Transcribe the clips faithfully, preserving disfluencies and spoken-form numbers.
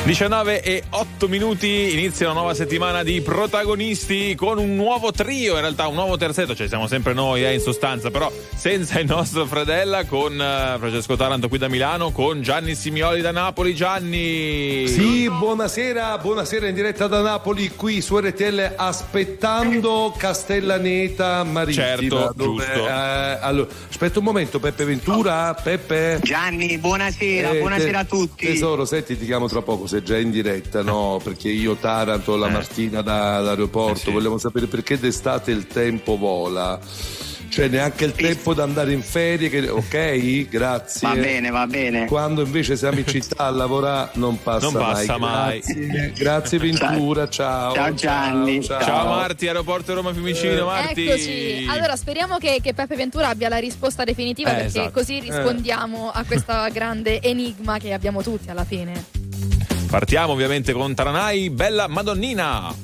diciannove e otto minuti, inizia una nuova settimana di protagonisti con un nuovo trio, in realtà un nuovo terzetto, cioè siamo sempre noi eh, in sostanza, però senza il nostro Fredella, con uh, Francesco Taranto qui da Milano, con Gianni Simioli da Napoli. Gianni! Sì, buonasera, buonasera in diretta da Napoli, qui su R T L, aspettando Castellaneta Marittima. Certo, dove, giusto. Eh, allora, aspetta un momento, Peppe Ventura, Peppe? Gianni, buonasera, Eh, buonasera te- a tutti. Tesoro, senti, ti chiamo tra poco, sei già in diretta, no? Perché io Taranto, la Eh. Martina da, dall'aeroporto, Eh sì. vogliamo sapere perché d'estate il tempo vola. Cioè neanche il tempo di andare in ferie, che... ok? Grazie. Va bene, va bene. Quando invece siamo in città a lavorare non passa, Non passa mai. Grazie, grazie Ventura, ciao. Ciao, Gianni. Ciao, Ciao Marti, aeroporto Roma Fiumicino. Marti. Eccoci. Allora speriamo che, che Peppe Ventura abbia la risposta definitiva, Eh, perché esatto. così rispondiamo a questo grande enigma che abbiamo tutti alla fine. Partiamo ovviamente con Taranai, Bella Madonnina.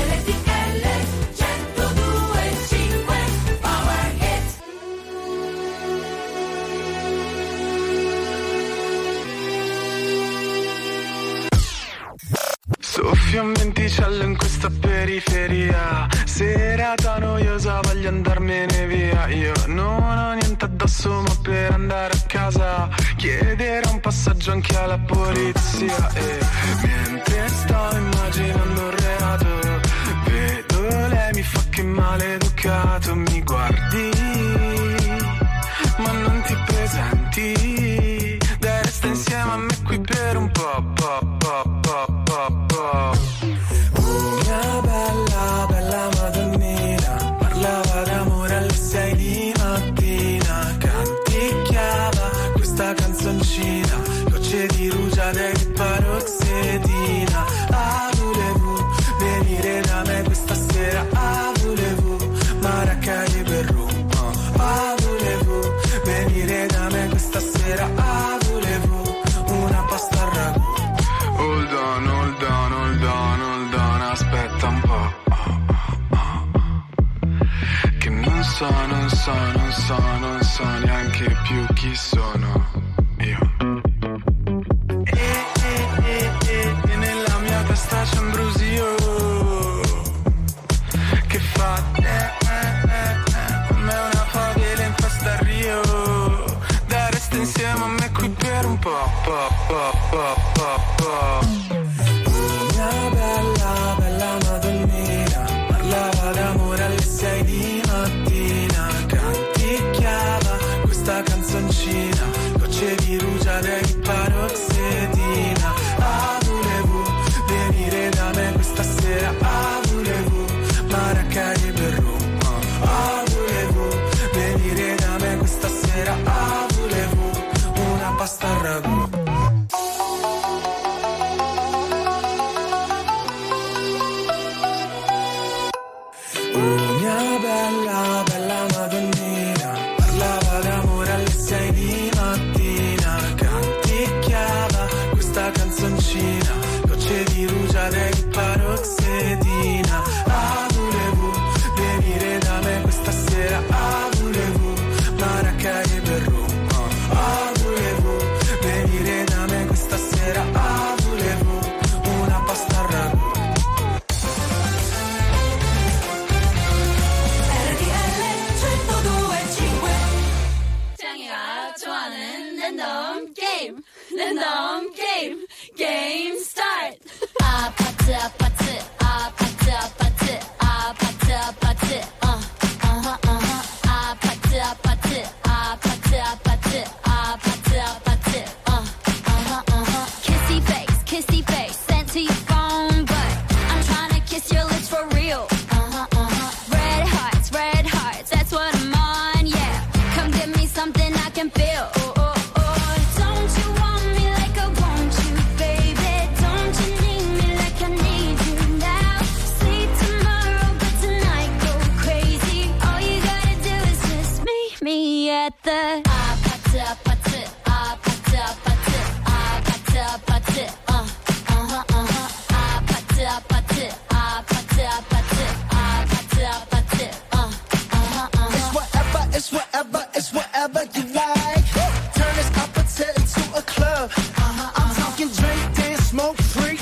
Soffio un venticello in questa periferia, serata noiosa, voglio andarmene via. Io non ho niente addosso, ma per andare a casa chiederò un passaggio anche alla polizia. E mentre sto immaginando un reato, vedo lei, mi fa che maleducato. Mi guardi, ma non ti presenti, dai resta insieme a me qui per un po', po', po', po', po', po'. Mia bella, bella Madonnina, parlava d'amore alle sei di mattina, canticchiava questa canzoncina, gocce di rugiada e paroxetina. Ah, volevo venire da me questa sera, ah, volevo maracai per rum. Ah, volevo venire da me questa sera, ah, volevo una pasta al ragù. Hold on, hold on, hold on, hold on, aspetta un po'. Che non so, non so, non so, non so neanche più chi sono io. E, e, e, e, e nella mia testa c'è un brusio che fa eh, eh, eh, eh, come una favela in festa a Rio. Dai, resta insieme a me qui per un po', po', po', po', po', po'. Mia bella, bella Madonnina, parlava d'amore alle sei di mattina, canticchiava questa canzoncina, gocce di rugiada e paroxetina. Ah, volevo venire da me questa sera, ah, volevo maracai per rum. Ah, volevo venire da me questa sera, ah, volevo una pasta al ragù. Oh, mia bella, bella Madonnina, parlava d'amore alle sei di mattina, canticchiava questa canzoncina, gocce di rugiada e paroxetina. Ah, volevo venire da me questa sera, ah, volevo maracai per rum. Ah, volevo venire da me questa sera, ah, volevo una pasta al ragù. 장이가 좋아하는 랜덤 게임 랜덤 게임 게임 스타트. 아파트 아파트 아파트 아파트 아파트 아파트 어 어허 어허 아파트 아파트 아파트 아파트 아파트 아파트 어 어허 어허 kissy face kissy face sent to your phone but I'm trying to kiss your lips for real. Uh-huh uh-huh red hearts red hearts that's what I'm on, yeah. Come give me something I can feel. Oh, oh, oh. Don't you want me like I want you, baby? Don't you need me like I need you now? Sleep tomorrow, but tonight go crazy. All you gotta do is just meet me at the 아파트 아파트 아파트 아파트 아파트 아파트 어 어허 어허 아파트 아파트 아파트 아파트 아파트 아파트 어 어허 어허. It's whatever, it's whatever, it's whatever you like. Turn this opposite into a club. I'm talking drink, dance, smoke free.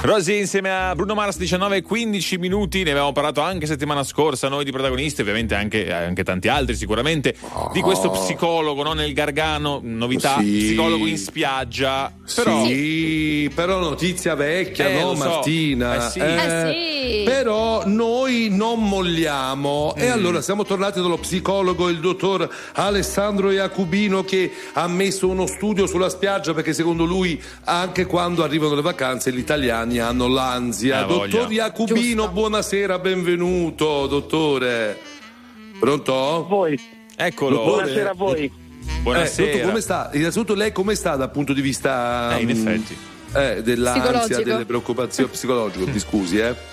Rosy insieme a Bruno Mars, diciannove e quindici minuti, ne avevamo parlato anche settimana scorsa noi di Protagonisti, ovviamente anche, anche tanti altri sicuramente, oh. di questo psicologo, no? Nel Gargano, novità, sì. psicologo in spiaggia, però... Sì, però notizia vecchia, eh, no so. Martina? Eh sì. Eh, eh sì. Però noi non molliamo mm. e allora siamo tornati dallo psicologo, il dottor Alessandro Iacubino, che ha messo uno studio sulla spiaggia perché secondo lui anche quando arrivano le vacanze gli italiani hanno l'ansia. Eh, dottor Iacubino, giusto. Buonasera, benvenuto, dottore. Pronto? A voi. Eccolo. Buonasera a voi. Buonasera. Eh, dottor, come sta? Innanzitutto lei come sta dal punto di vista eh, in effetti eh, dell'ansia, delle preoccupazioni psicologiche? Mi scusi, eh.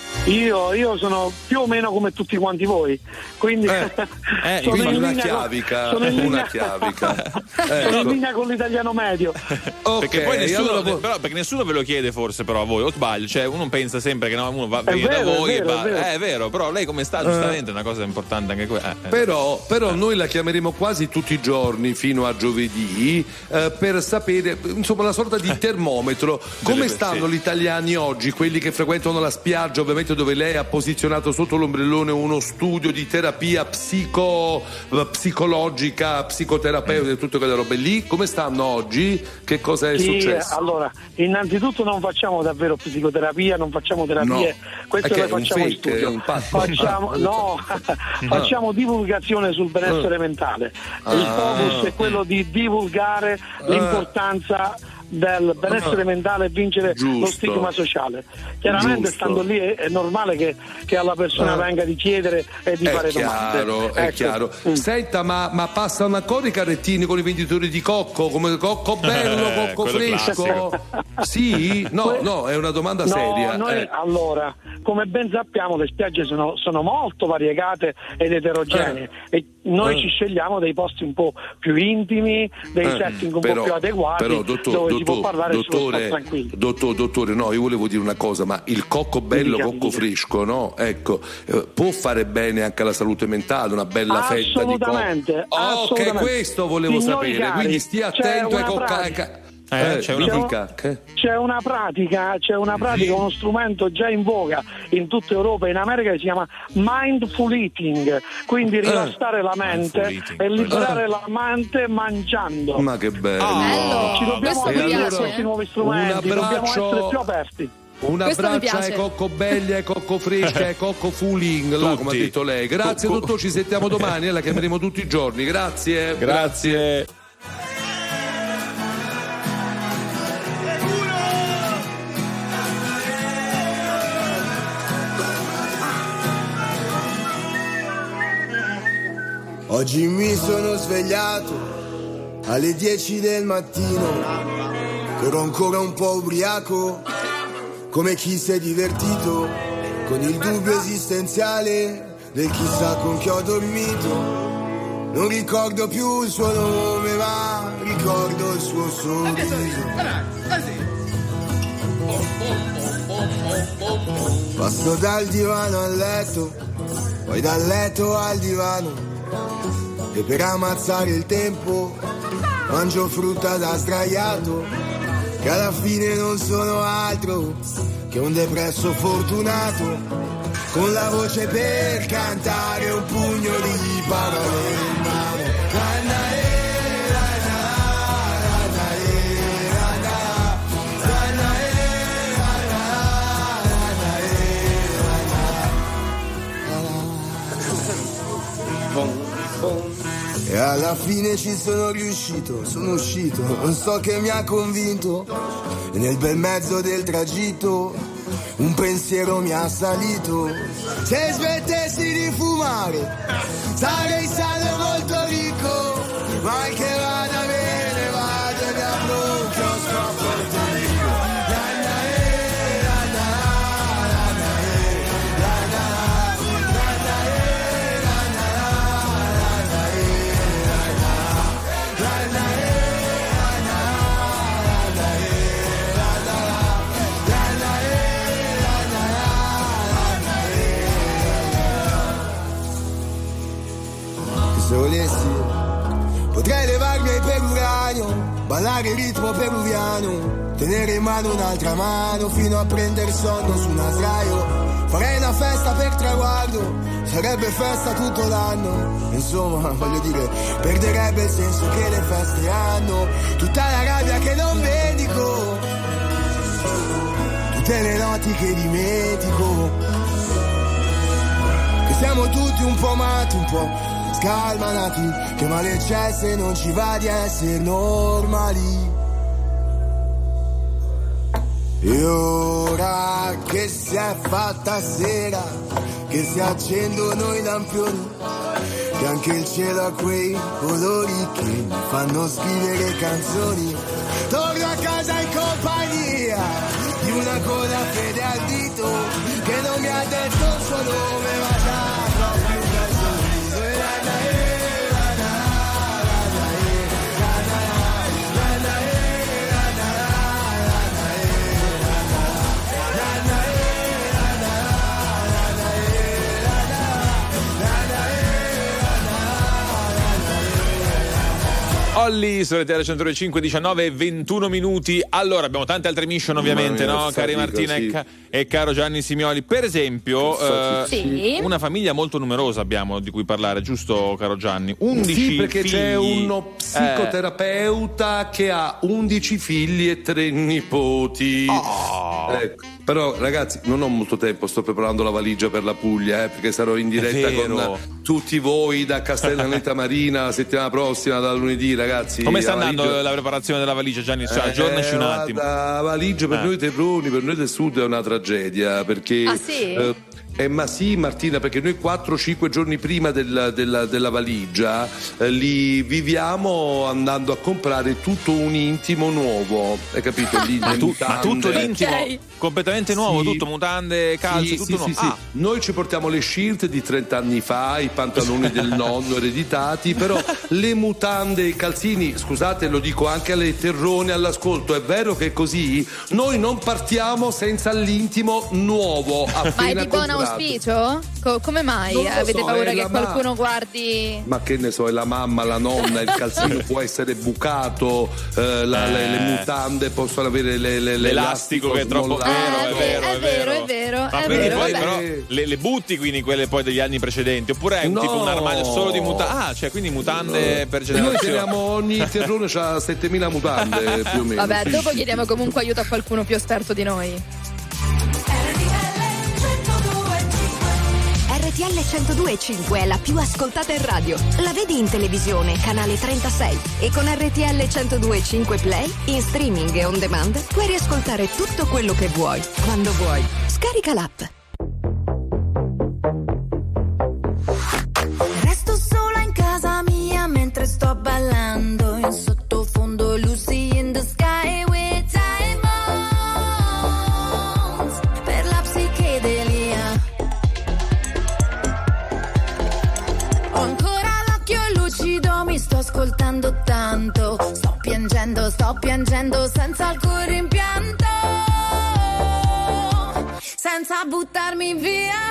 Io, io sono più o meno come tutti quanti voi, quindi eh, eh, sono quindi in una linea chiavica, con, sono in linea, una chiavica. Ecco. Sono in linea con l'italiano medio. Okay, perché poi nessuno, allora... però, perché nessuno ve lo chiede forse, però a voi, o sbaglio? Cioè uno pensa sempre che no, uno va viene vero, da voi è vero, e va. è vero. Eh, è vero, però lei come sta? Giustamente è una cosa importante anche quella. Eh, però però eh. noi la chiameremo quasi tutti i giorni fino a giovedì eh, per sapere, insomma, una sorta di termometro. Come stanno sì. gli italiani oggi, quelli che frequentano la spiaggia, ovviamente, dove lei ha posizionato sotto l'ombrellone uno studio di terapia psico, psicologica, psicoterapeutica e tutte quelle robe lì. Come stanno oggi? Che cosa è sì, successo? Allora, innanzitutto non facciamo davvero psicoterapia, non facciamo terapie, no. queste le facciamo in studio. Facciamo, no, facciamo divulgazione sul benessere mentale. Il focus è quello di divulgare l'importanza del benessere mentale e vincere Giusto. lo stigma sociale. Chiaramente Giusto. stando lì è, è normale che, che alla persona ah. venga di chiedere e di è fare chiaro, domande. È ecco. chiaro. Mm. Senta, ma, ma passano ancora i carrettini con i venditori di cocco, come cocco bello, Eh, cocco fresco? Sì? No, no, è una domanda no, seria. Noi, eh. Allora, come ben sappiamo, le spiagge sono, sono molto variegate ed eterogenee eh. e noi eh. ci scegliamo dei posti un po' più intimi, dei eh. setting un però, po' più adeguati, però, dottor, dove dottor, si può parlare dottore, tranquillo. Dottore, dottore, no, io volevo dire una cosa, ma il cocco bello, dica, cocco dica. fresco, no? Ecco, eh, può fare bene anche alla salute mentale, una bella fetta di cocco. Assolutamente. Oh, che questo volevo Signori sapere, cari, quindi stia attento ai cocca. Eh, c'è, una... dica, che... c'è una pratica, c'è una pratica, uno strumento già in voga in tutta Europa e in America che si chiama mindful eating, quindi rilassare eh. la mente e liberare eh. la mente mangiando. Ma che bello! Oh, ci dobbiamo aprire a allora, questi nuovi strumenti, dobbiamo essere più aperti. Un abbraccio ai cocco belli, ai cocco freschi, ai cocco fooling, là, come ha detto lei. Grazie, Co- dottor, ci sentiamo domani e la chiameremo tutti i giorni. Grazie. Grazie. Grazie. Oggi mi sono svegliato alle dieci del mattino, ero ancora un po' ubriaco, come chi si è divertito, con il dubbio esistenziale del chissà con chi ho dormito. Non ricordo più il suo nome, ma ricordo il suo sorriso. Passo dal divano al letto, poi dal letto al divano, e per ammazzare il tempo mangio frutta da sdraiato, che alla fine non sono altro che un depresso fortunato, con la voce per cantare un pugno di parole in mano. E alla fine ci sono riuscito, sono uscito, non so che mi ha convinto, e nel bel mezzo del tragitto un pensiero mi ha salito. Se smettessi di fumare sarei sano molto ricco, ma che vada bene, vado da Brooklyn, scopro il tempo. Se volessi potrei levarmi ballare il ritmo peruviano, tenere in mano un'altra mano fino a prendere sonno su una sdraio. Farei una festa per traguardo, sarebbe festa tutto l'anno. Insomma, voglio dire, perderebbe il senso che le feste hanno. Tutta la rabbia che non vendico, tutte le notti che dimentico, che siamo tutti un po' matti, un po' scalmanati, che male c'è se non ci va di essere normali. E ora che si è fatta sera, che si accendono i lampioni, che anche il cielo ha quei colori che mi fanno scrivere canzoni. Torno a casa in compagnia di una coda fede al dito, che non mi ha detto il suo nome ma già proprio un bel sorriso. E la la e la la la la e la la la la e la la la la e la la la e la la la e la la la Olli su R T L centodue e cinque, diciannove e ventuno minuti. Allora, abbiamo tante altre mission ovviamente, no? Cari Martina sì. e, ca- e caro Gianni Simioli. Per esempio, eh, Sì. una famiglia molto numerosa abbiamo di cui parlare, giusto caro Gianni? undici Sì, perché figli. c'è uno psicoterapeuta che ha undici figli e tre nipoti. Oh. Ecco. Però ragazzi, non ho molto tempo, sto preparando la valigia per la Puglia, eh, perché sarò in diretta con tutti voi da Castellaneta Marina la settimana prossima, da lunedì, ragazzi. Come sta la andando valigia... la preparazione della valigia, Gianni? Cioè, Eh, aggiornaci un attimo. La valigia per Eh. noi terroni, per noi del sud è una tragedia, perché Ah, sì? eh, eh, ma sì, Martina, perché noi quattro cinque giorni prima della, della, della valigia eh, li viviamo andando a comprare tutto un intimo nuovo, hai capito? Lì, Ma, le tu- ma mutande. tutto l'intimo Ok. completamente nuovo, Sì. tutto mutande, calze, Sì, tutto sì, nuovo. sì, sì. Ah. Noi ci portiamo le shirt di trenta anni fa, i pantaloni del nonno ereditati, però le mutande e i calzini, scusate, lo dico anche alle terrone all'ascolto, è vero che è così? Noi non partiamo senza l'intimo nuovo appena Ma è di buon comprato. auspicio? Co- come mai? Non lo Avete so, paura è che la ma- qualcuno guardi? Ma che ne so, è la mamma, la nonna, il calzino può essere bucato, eh, la- le, le mutande possono avere le, le, L'elastico che è troppo smollato. vero, è Ah, vero, è vero, è vero, Ma è quindi vero, poi vabbè. però le, le butti quindi quelle poi degli anni precedenti, oppure è un No. tipo un armadio solo di mutande? Ah, cioè quindi mutande per Noi generazione. teniamo, ogni terrone c'ha settemila mutande più o meno. Vabbè, sì, dopo sì. chiediamo comunque aiuto a qualcuno più esperto di noi. R T L centodue e cinque è la più ascoltata in radio. La vedi in televisione, canale trentasei. E con R T L centodue e cinque Play, in streaming e on demand, puoi riascoltare tutto quello che vuoi, quando vuoi. Scarica l'app. Resto sola in casa mia mentre sto ballando in sottofondo Lucy in the sky with diamonds per la psichedelia. Ho ancora l'occhio lucido, mi sto ascoltando tanto, sto piangendo, sto piangendo senza alcun rimpianto, senza buttarmi via.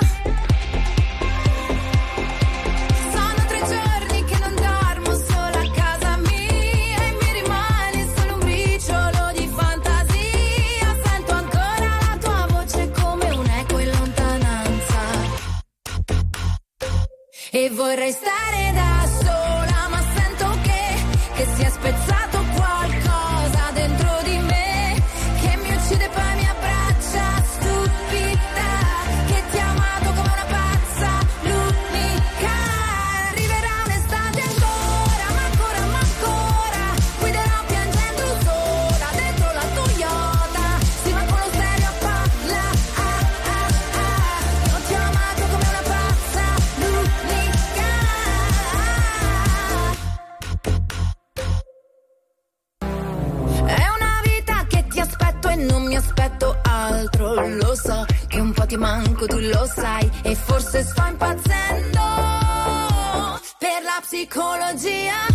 Sono tre giorni che non dormo sola a casa mia e mi rimane solo un briciolo di fantasia. Sento ancora la tua voce come un eco in lontananza e vorrei stare da sola, ma sento che, che si è spezzato qualcosa dentro di me che mi uccide, poi mi abbraccia stupida, che ti ha amato come una pazza, l'unica. Arriverà un'estate ancora, ma ancora, ma ancora guiderò piangendo sola dentro la Toyota, sì, ma con lo stereo a palla, ah, ah, ah. Io ti ho amato come una pazza, l'unica. È una vita che ti aspetto e non mi aspetto altro. Lo so che un po' ti manco, tu lo sai, e forse sto impazzendo per la psicologia.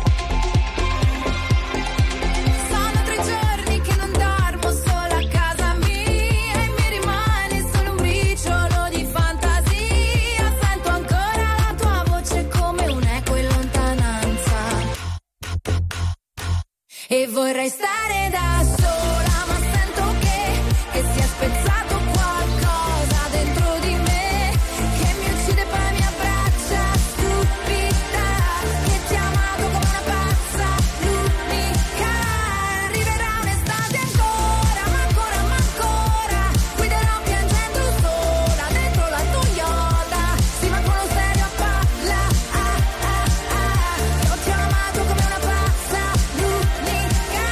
Sono tre giorni che non dormo sola a casa mia e mi rimane solo un briciolo di fantasia. Sento ancora la tua voce come un eco in lontananza E vorrei stare da sola, ma sento che, che si è spezzato qualcosa dentro di me, che mi uccide e poi mi abbraccia, stupida, che ti ha amato come una pazza, l'unica. Arriverà un'estate ancora, ma ancora, ma ancora, guiderò piangendo sola dentro la Toyota, sì ma con lo stereo a palla, ah ah ah, io ti ho amato come una pazza, l'unica.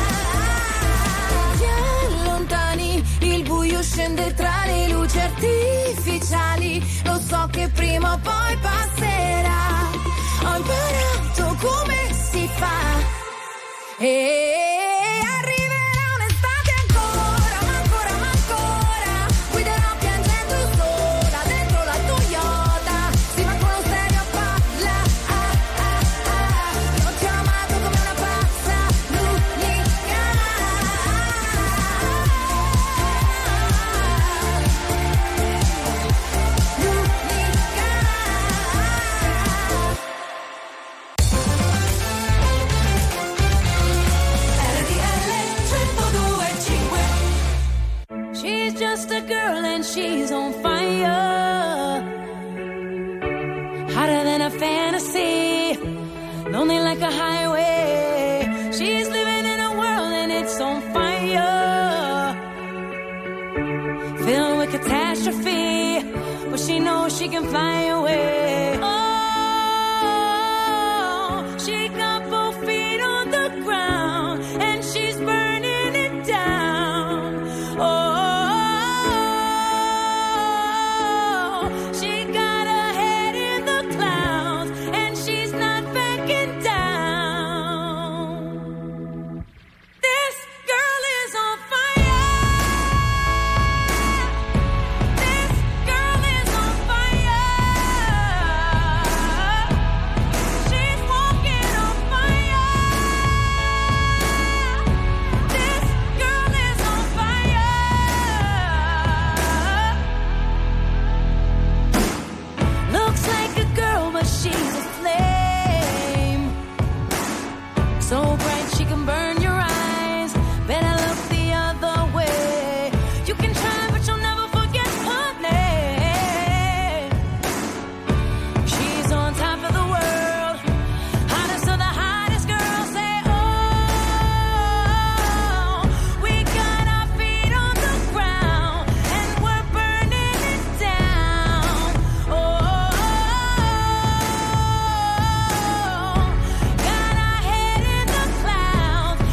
Ti allontani, il buio scende tra le luci artificiali, lo so che prima o poi passerà, ho imparato come si fa e arriverà un'estate ancora, ma ancora, ma ancora, guiderò piangendo sola dentro la Toyota, sì ma con lo stereo a palla, ah ah ah, io ti ho amato come una pazza, l'unica. She's just a girl and she's on fire, hotter than a fantasy, lonely like a highway. She's living in a world and it's on fire, filled with catastrophe, but she knows she can fly away. Oh, she got both feet on the ground and she's burning it down. Oh, she got her head in the clouds and she's not backing down. This girl is on fire. This girl is on fire. She's walking on fire. This girl is on fire. Looks like a girl, but she's a flame, so bright she can burn your eyes. Better look the other way. You can try, but you'll never forget her name. She's on top of the world, hottest of the hottest girls. Say, oh, we got our feet on the ground and we're burning it down. Oh, got our head in the clouds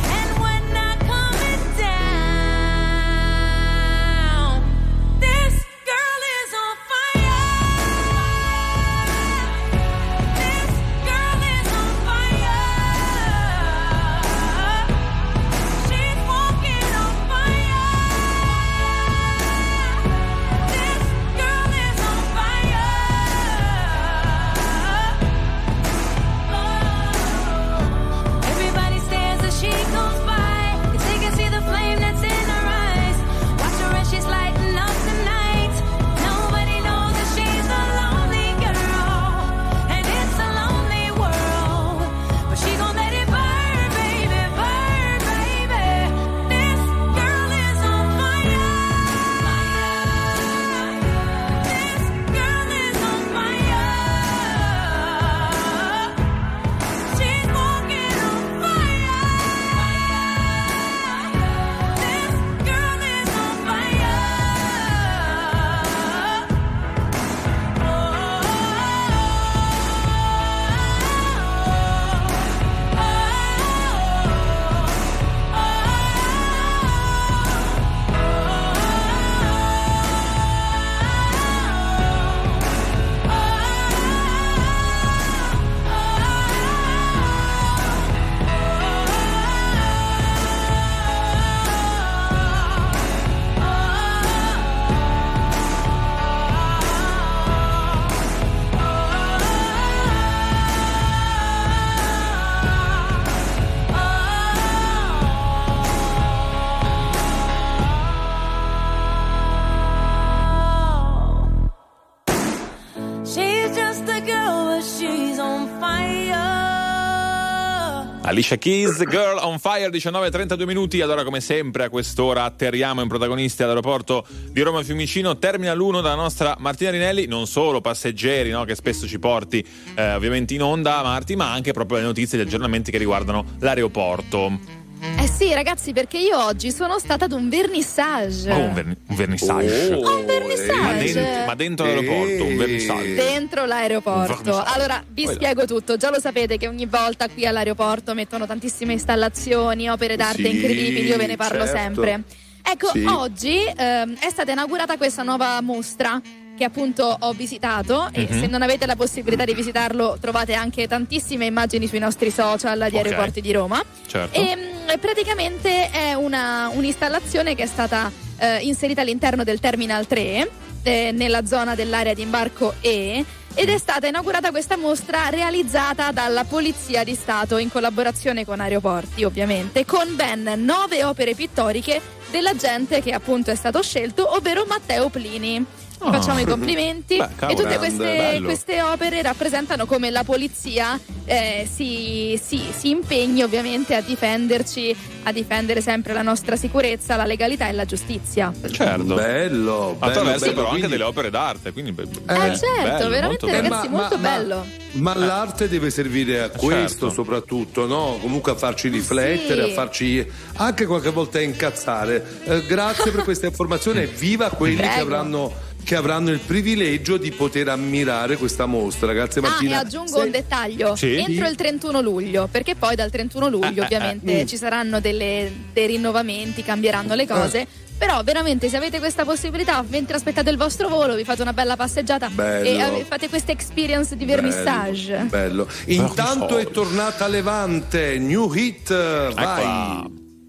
Alicia Keys, Girl on Fire, diciannove e trentadue minuti. Allora, come sempre a quest'ora atterriamo in protagonisti all'aeroporto di Roma Fiumicino, Terminal uno dalla nostra Martina Rinelli. Non solo passeggeri, no, che spesso ci porti eh, ovviamente in onda, Marti, ma anche proprio le notizie e gli aggiornamenti che riguardano l'aeroporto. Eh sì, ragazzi, perché io oggi sono stata ad un vernissage. Oh, un, verni- un vernissage. Oh, un vernissage. Ma, dentro, ma dentro l'aeroporto, un vernissage. Dentro l'aeroporto. Vernissage. Allora, vi Poi spiego tutto. Già lo sapete che ogni volta qui all'aeroporto mettono tantissime installazioni, opere d'arte Sì, incredibili, io ve ne parlo certo. sempre. Ecco, Sì. oggi ehm, è stata inaugurata questa nuova mostra che appunto ho visitato e Mhm. se non avete la possibilità di visitarlo trovate anche tantissime immagini sui nostri social di Ok. Aeroporti di Roma. Certo. E mh, praticamente è una, un'installazione che è stata eh, inserita all'interno del Terminal tre eh, nella zona dell'area di imbarco E, ed è stata inaugurata questa mostra realizzata dalla Polizia di Stato in collaborazione con Aeroporti, ovviamente, con ben nove opere pittoriche dell'agente che appunto è stato scelto, ovvero Matteo Plini. Gli facciamo i complimenti. Beh, cavolo, e tutte grande, queste, bello. queste opere rappresentano come la polizia eh, si, si, si impegni ovviamente a difenderci, a difendere sempre la nostra sicurezza, la legalità e la giustizia. Certo. Bello, Attraverso bello, però bello, anche quindi- delle opere d'arte, quindi be- Eh, Eh, certo, bello, veramente molto bello. ragazzi, Eh, molto bello. Ma l'arte deve servire a questo certo. soprattutto, no? Comunque a farci riflettere, Sì. a farci anche qualche volta incazzare. Eh, grazie per questa informazione e viva quelli Prego. che avranno che avranno il privilegio di poter ammirare questa mostra. Grazie Ah, e Martina. aggiungo Se- un dettaglio, Sì? entro il trentuno luglio, perché poi dal trentuno luglio Eh, eh, ovviamente eh. ci saranno delle, dei rinnovamenti, cambieranno le cose. Però veramente se avete questa possibilità, mentre aspettate il vostro volo, vi fate una bella passeggiata Bello. e ave- fate questa experience di vernissage. Bello. Intanto è tornata Levante, New Hit, vai. Eccola.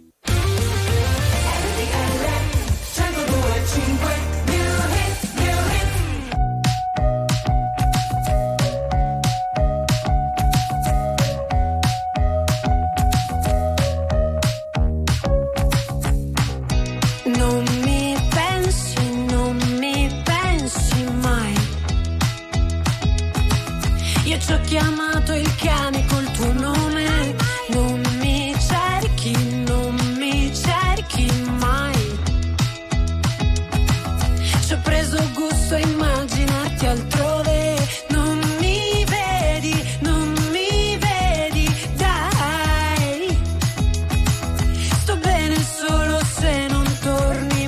Non mi pensi, non mi pensi mai. Io ci ho chiamato il cane col tuo nome. Non mi cerchi, non mi cerchi mai. Ci ho preso gusto a immaginarti altrove. Non mi vedi, non mi vedi, dai. Sto bene solo se non torni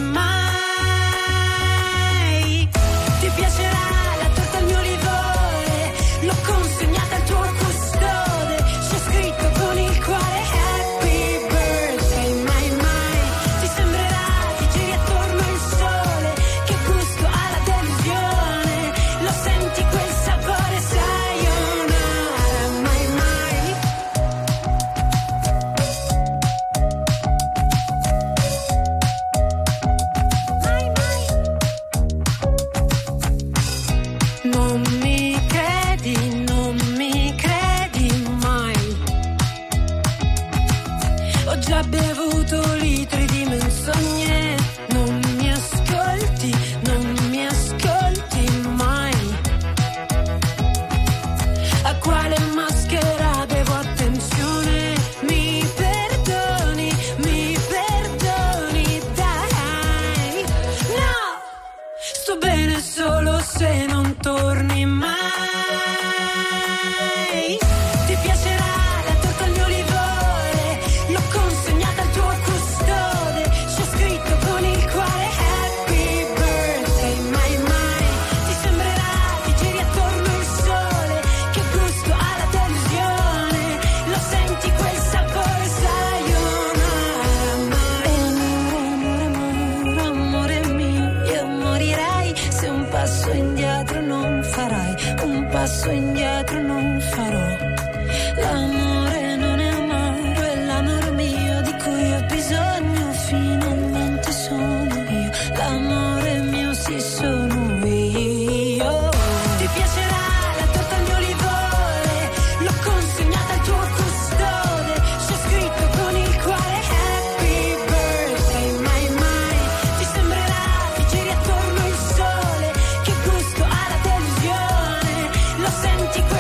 mai. Ti piacerà la torta al mio livore, l'ho consegnata al tuo custode, c'è scritto con il cuore happy birthday, mai mai. Ti sembrerà che giri attorno al sole, che gusto ha la delusione, lo senti quel sapore, sayonara, mai mai. Non mi credi, non mi credi mai. Ho già bevuto litri di menzogne. Non mi ascolti, non mi ascolti mai. A quale maschera devo attenzione? Mi perdoni, mi perdoni, dai. No! Sto bene solo se non torni mai. Ti piacerà la torta al mio livore, l'ho consegnata al tuo custode, c'è scritto con il cuore happy birthday, mai mai. Ti sembrerà che giri attorno al sole, che gusto ha la delusione, lo senti quel sapore, sayonara, mai. Amore, amore, amore mio, io morirei se un passo indietro non farai, un passo indietro non farò. L'amore non è amaro, è l'amore mio di cui ho bisogno, finalmente sono io. L'amore mio sì sono io. Ti piacerà la torta al mio livore, l'ho consegnata al tuo custode, c'è scritto con il cuore happy birthday, mai mai. Ti sembrerà che giri attorno al sole, che gusto ha la delusione, lo senti quel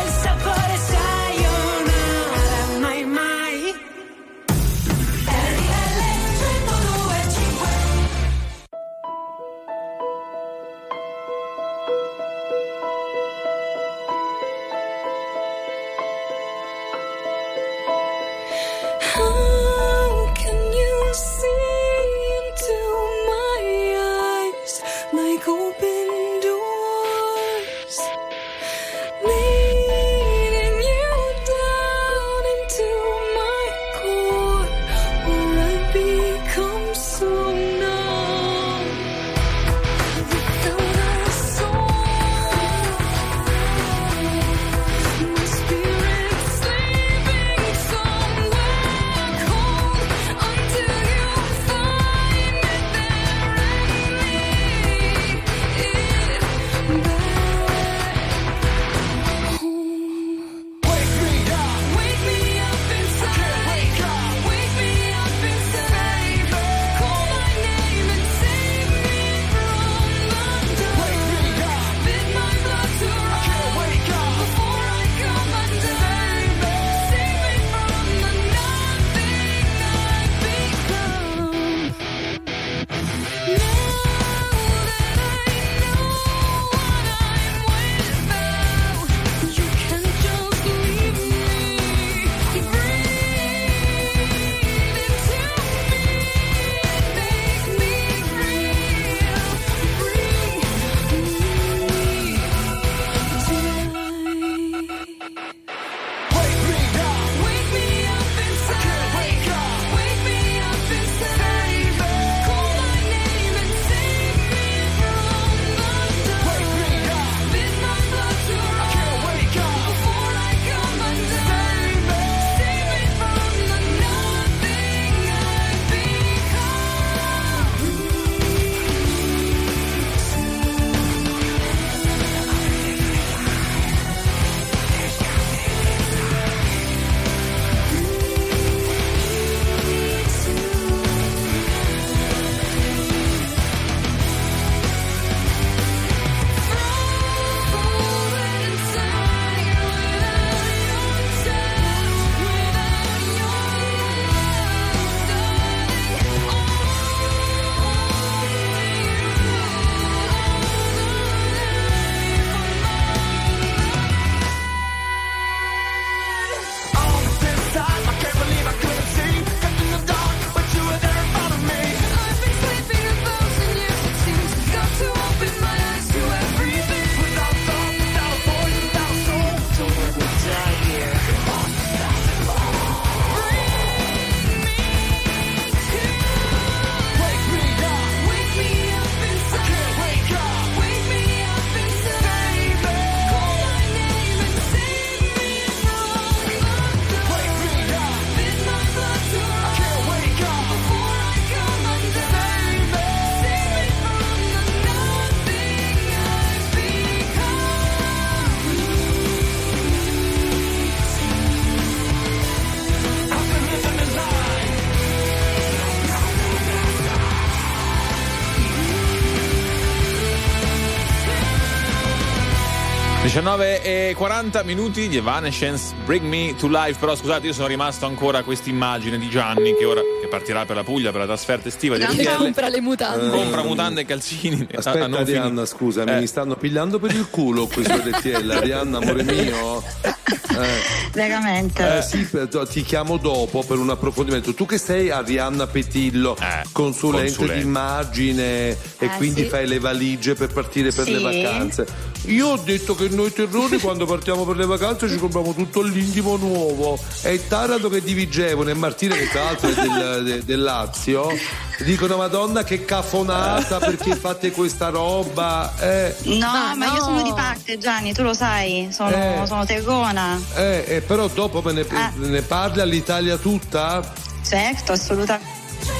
diciannove e quaranta minuti di Evanescence, Bring Me to Life. Però scusate, io sono rimasto ancora a questa immagine di Gianni che ora che partirà per la Puglia per la trasferta estiva di Gianni Rachele. compra le mutande. Eh, compra mutande e calzini. Aspetta, ah, non Arianna, finito. scusami, Eh. mi stanno pigliando per il culo qui su R T L. Arianna, amore mio. Eh. Veramente. Eh, sì, per- ti chiamo dopo per un approfondimento. Tu che sei Arianna Petillo, Eh, consulente, consulente. d'immagine e Eh, quindi sì. fai le valigie per partire per Sì. le vacanze. Io ho detto che noi terroni quando partiamo per le vacanze ci compriamo tutto l'intimo nuovo. E Taranto che di Vigevano e Martina che tra l'altro è del, de- del Lazio dicono Madonna che cafonata perché fate questa roba. Eh, No, Ma ma no. io sono di parte, Gianni, tu lo sai, sono, Eh. sono terrona. eh, eh, però dopo me ne, Ah. ne parli all'Italia tutta? Certo, assolutamente.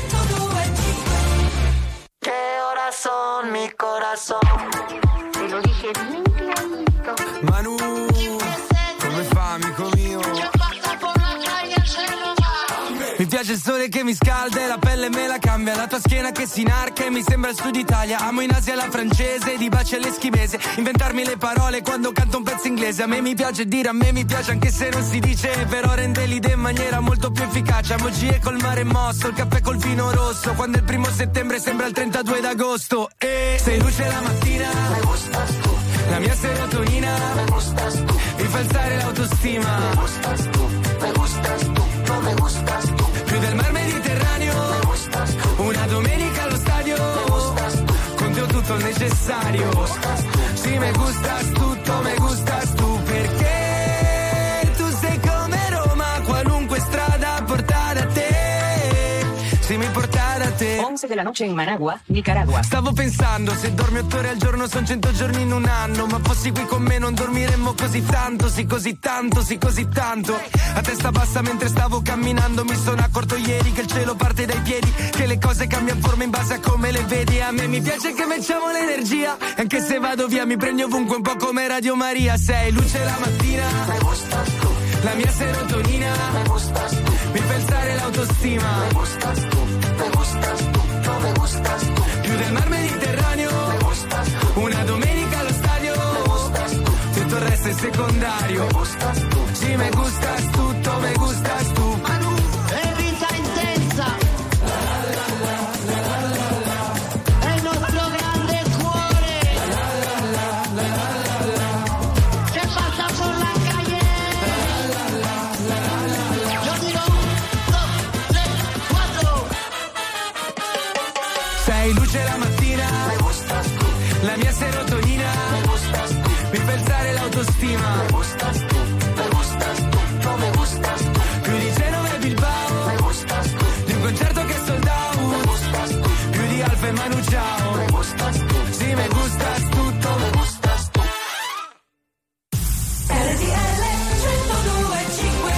Que horas son mi corazón? Te lo dije bien clarito. Manu, come fa, amico mio? Mi piace il sole che mi scalda e la pelle me la cambia. La tua schiena che si inarca e mi sembra il sud Italia. Amo in Asia la francese, di baci all'eschimese. Inventarmi le parole quando canto un pezzo inglese. A me mi piace dire, a me mi piace anche se non si dice. Però rende l'idea in maniera molto più efficace. Amo G col mare mosso, il caffè col vino rosso. Quando è il primo settembre sembra il trentadue d'agosto. E sei luce la mattina, me gustas tu. La mia serotonina, me gustas tu. Mi fa alzare l'autostima, me gustas tu, me gustas tu, no me gustas tu. Più del mar Mediterraneo, me gustas tu. Una domenica allo stadio, me gustas tu. Con te ho tutto il necessario, me gustas tu. Sì, me gustas tutto, me gustas tu. Perché tu sei come Roma, qualunque strada porta da te. Sì, mi porta da te. once de la noche en Managua, Nicaragua. Stavo pensando, se dormi otto ore al giorno son cento giorni in un anno. Ma fossi qui con me non dormiremmo così tanto, sì così tanto, sì così tanto. A testa bassa mentre stavo camminando mi sono accorto ieri che il cielo parte dai piedi, che le cose cambiano forma in base a come le vedi. A me mi piace che mettiamo l'energia, anche se vado via mi prendi ovunque un po' come Radio Maria. Sei luce la mattina, me gustas tu. La mia serotonina, me gustas tu. Mi fa alzare l'autostima, me gustas tu, me gustas tu, no me gustas tu. Più del mar Mediterraneo, me gustas tu. Una domenica allo stadio, me gustas tu. Tutto il resto è secondario, me gustas tu. Sì, me gustas tutto, me gustas tu. Manu, È vita intensa. È il nostro grande cuore. Che passa por la calle. Yo digo un, dos, tres, cuatro. sei luce la mattina, me gustas tu. La mia serotonina, me gustas tu. Mi fa alzare l'autostima, me gustas tu, me gustas tu, no me gustas tu. Più di Genova e Bilbao, me gustas tu. Di un concerto che è sold out, me gustas tu. Più di Alfa e Manu Ciao, me gustas tu. Sì, me gustas tutto, me gustas tu. R T L centodue e cinque.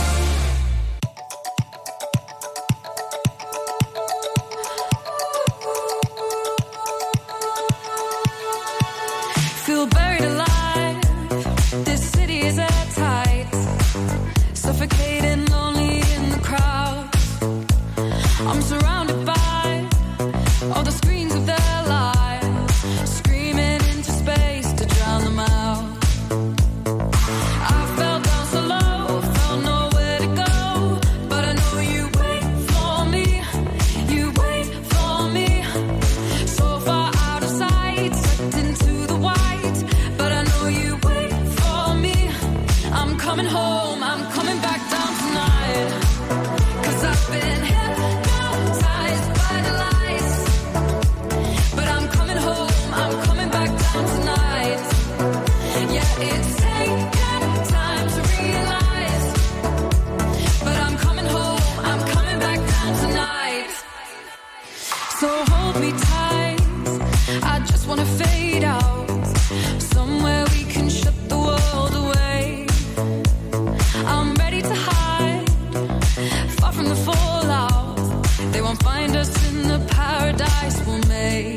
Feel buried alive. This city is at tight. Suffocating, lonely in the crowd. I'm surrounded by all the screens of their lives, screaming into space to drown them out. I fell down so low, felt nowhere to go, but I know you wait for me. You wait for me. So far out of sight, sucked into the white, but I know you wait for me. I'm coming home, I'm coming back down tonight, 'cause I've been hypnotized by the lights, but I'm coming home, I'm coming back down tonight. Yeah, it's taken time to realize, but I'm coming home, I'm coming back down tonight. So hold me tight, I just wanna fade out, somewhere we can shut the world away. I'm ready to hide, far from the fallout. They won't find us in the paradise we'll make.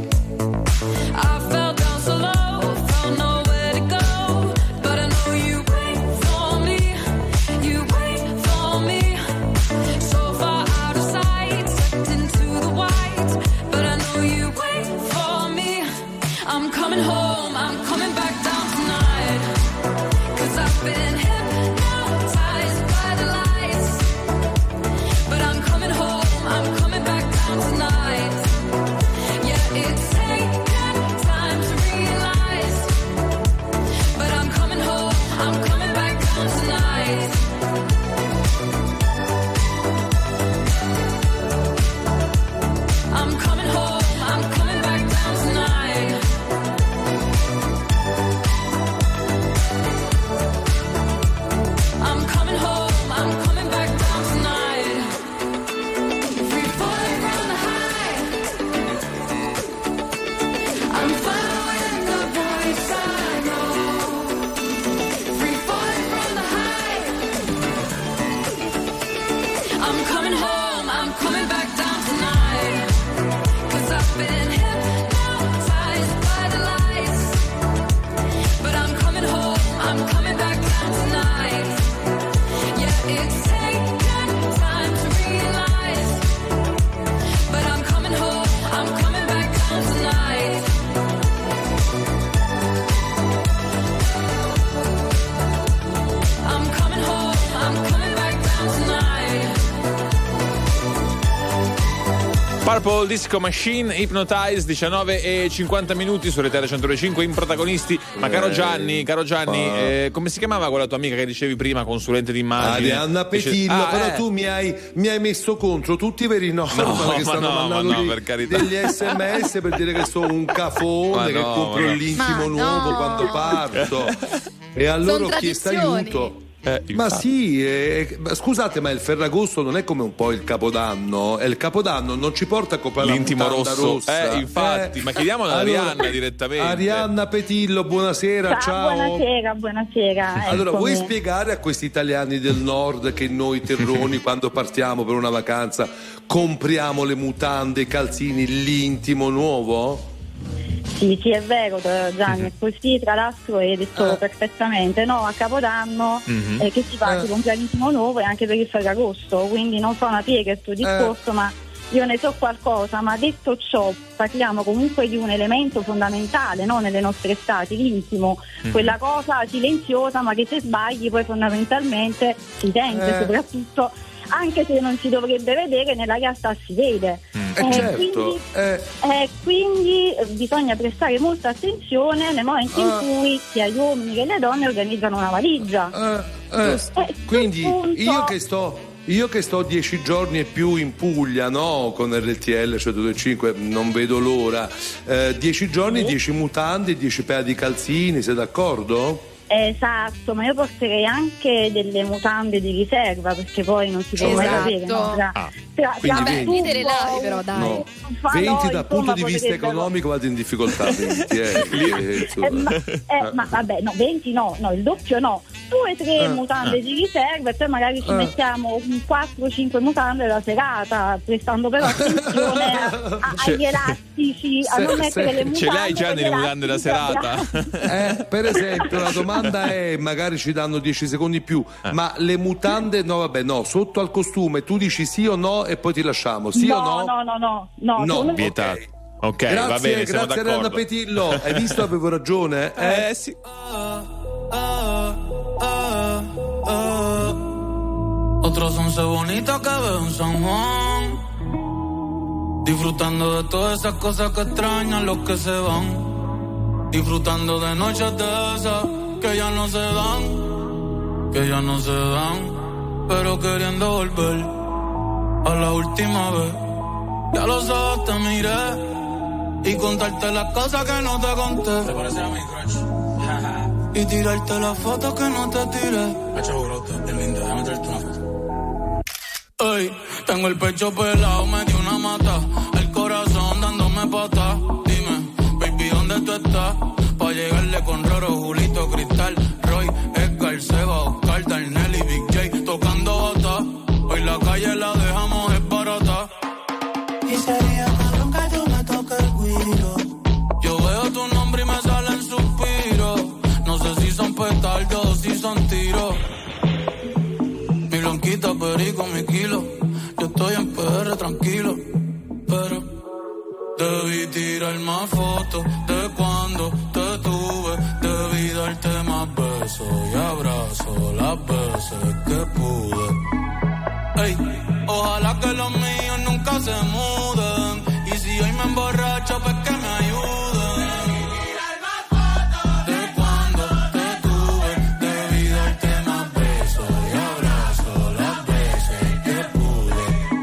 I fell down so low, felt nowhere to go, but I know you wait for me. You wait for me. So far out of sight, sucked into the white, but I know you wait for me. I'm coming home, I'm coming back down tonight. Purple Disco Machine, Hypnotize, diciannove e cinquanta minuti su R T L centodue e cinque in Protagonisti. Ma caro Gianni, caro Gianni, eh, come si chiamava quella tua amica che dicevi prima, consulente d'immagine? Arianna Petillo, ah, però eh. tu mi hai, mi hai messo contro tutti i veri no, No, che ma stanno no, mandando ma no, dei- per carità. degli sms per dire che sono un cafone, Ma che no, compro ma no. l'intimo Ma nuovo no. quando parto. E allora ho Son chiesto tradizioni. aiuto. Eh, Ma infatti. sì, eh, ma scusate, ma il Ferragosto non è come un po' il Capodanno? E il Capodanno non ci porta a comprare L'intimo la mutanda rosso. rossa. Eh, infatti, ma chiediamo ad Arianna direttamente. Arianna Petillo, buonasera, ciao. Buonasera, buonasera. Allora, vuoi eccomi. spiegare a questi italiani del nord che noi terroni quando partiamo per una vacanza compriamo le mutande, i calzini, l'intimo nuovo? Sì, sì, è vero Gianni, è così, tra l'altro hai detto Eh. perfettamente, no, a Capodanno Mhm. eh, che si fa, Eh. si compra l'intimo nuovo e anche per il Ferragosto, quindi non fa una piega il tuo discorso, ma io ne so qualcosa, ma detto ciò parliamo comunque di un elemento fondamentale, no, nelle nostre estati, l'intimo, Mhm. quella cosa silenziosa ma che se sbagli poi fondamentalmente si sente, Eh. soprattutto anche se non si dovrebbe vedere, nella realtà si vede. Eh, Eh, certo, quindi, eh. eh, quindi eh, bisogna prestare molta attenzione nel momento in Ah. cui sia gli uomini che le donne organizzano una valigia. Eh, eh, Eh, quindi sul punto- io che sto io che sto dieci giorni e più in Puglia, no, con R T L centodue e cinque, non vedo l'ora. Eh, dieci giorni, dieci mutande, dieci paia di calzini, sei d'accordo? Esatto, ma io porterei anche delle mutande di riserva, perché poi non si può mai Esatto. sapere, no? Tra, Ah, tra, quindi tra venti. un Dite le tubo, lavi però, dai. No. un falò, venti dal punto insomma, di vista potrebbero- economico vado in difficoltà, venti, eh, eh, insomma. Eh, ma, eh, ma vabbè, no, venti no, no, il doppio no. Due, tre Eh, mutande eh. di riserva e poi magari ci Eh. mettiamo quattro cinque mutande da serata, prestando però attenzione a- a- agli elastici, a se- non mettere se- le mutande. Ce l'hai Gianni le con gli mutande da elastici serata? Eh, per esempio, la domanda è: magari ci danno dieci secondi in più, Eh. ma le mutande, no, vabbè, no, sotto al costume tu dici sì o no e poi ti lasciamo, sì no, o no? no, no, no, no, No, secondo me- Vietato. Ok, Grazie, va bene, siamo grazie Arianna d'accordo. Petillo. Hai visto? Avevo ragione. Eh, Eh sì. Otros once bonitas que veo en San Juan, disfrutando de todas esas cosas que extrañan los que se van, disfrutando de noches de esas que ya no se dan, que ya no se dan, pero queriendo volver a la última vez. Ya los ojos te miré y contarte las cosas que no te conté. Te parece a mi crush. Y tirarte las fotos que no te tiré. Pecho brote, el lindo, déjame traerte una foto. Ey, tengo el pecho pelado, me dio una mata. El corazón dándome pata. Dime, baby, ¿dónde tú estás? Pa' llegarle con Roro, Julito, Cristal, Roy, Edgar, Seba, Oscar, Darnell y Big J. Tocando bata. Hoy la calle la dejamos es barata. Y sería cabrón que tú me toques el guiro. Yo veo tu nombre y me salen suspiros. No sé si son petardos o si son tiros. Mi blanquita, perico, mi kilo. Yo estoy en P R tranquilo, pero debí tirar más fotos de cuando te tuve. Debí darte más besos y abrazos las veces que pude. Ey, ojalá que los míos nunca se muden. Y si hoy me emborracho, pues que me ayuden. De cuando te tuve, debí darte más besos y abrazos las veces que pude.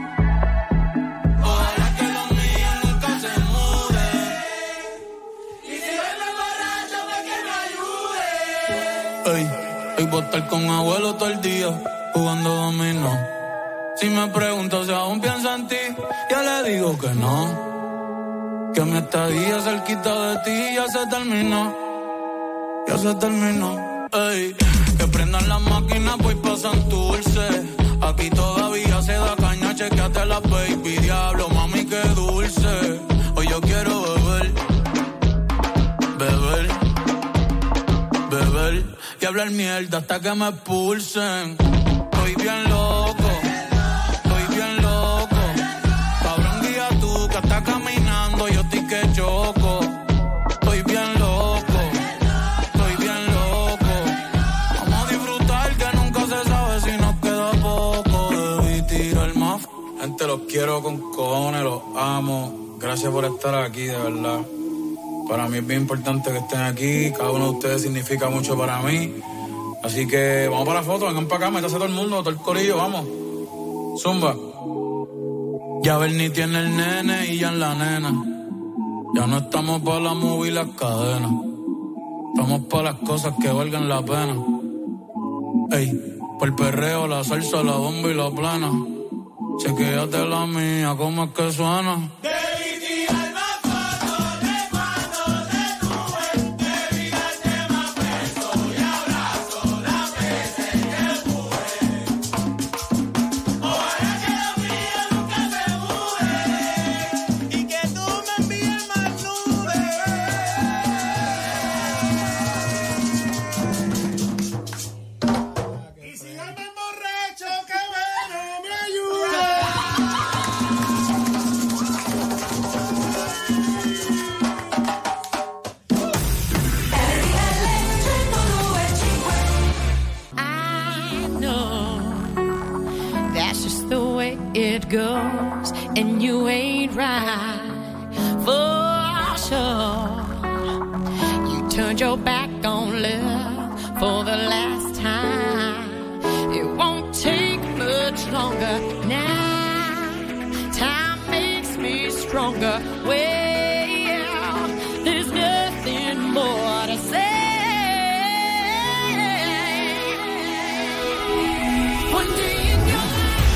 Ojalá que los míos nunca se muden. Y si hoy me emborracho, pues que me ayuden. Ey, hoy voy a estar con abuelo todo el día, jugando dominó. Si me pregunto si aún pienso en ti, yo le digo que no. Que mi estadía cerquita de ti ya se terminó. Ya se terminó. Ey, que prendan las máquinas, voy pa' Santurce. Aquí todavía se da caña, chequeate la baby. Diablo, mami, qué dulce. Hoy yo quiero beber. Beber. Beber. Y hablar mierda hasta que me expulsen. Estoy bien loco. Que choco, estoy bien loco, estoy bien loco. Vamos a disfrutar que nunca se sabe si nos queda poco. Debí tirar más, gente los quiero con cojones, los amo. Gracias por estar aquí, de verdad. Para mí es bien importante que estén aquí. Cada uno de ustedes significa mucho para mí. Así que vamos para la foto, vengan para acá, métase todo el mundo, todo el corillo, vamos. Zumba. Ya Bernie tiene el nene y ya en la nena. Ya no estamos para la movie y las cadenas. Estamos para las cosas que valgan la pena. Ey, por el perreo, la salsa, la bomba y la plana. Chequéate la mía, ¿cómo es que suena? It goes, and you ain't right for sure. You turned your back on love for the last time. It won't take much longer now. Time makes me stronger. Well, there's nothing more to say. One day in your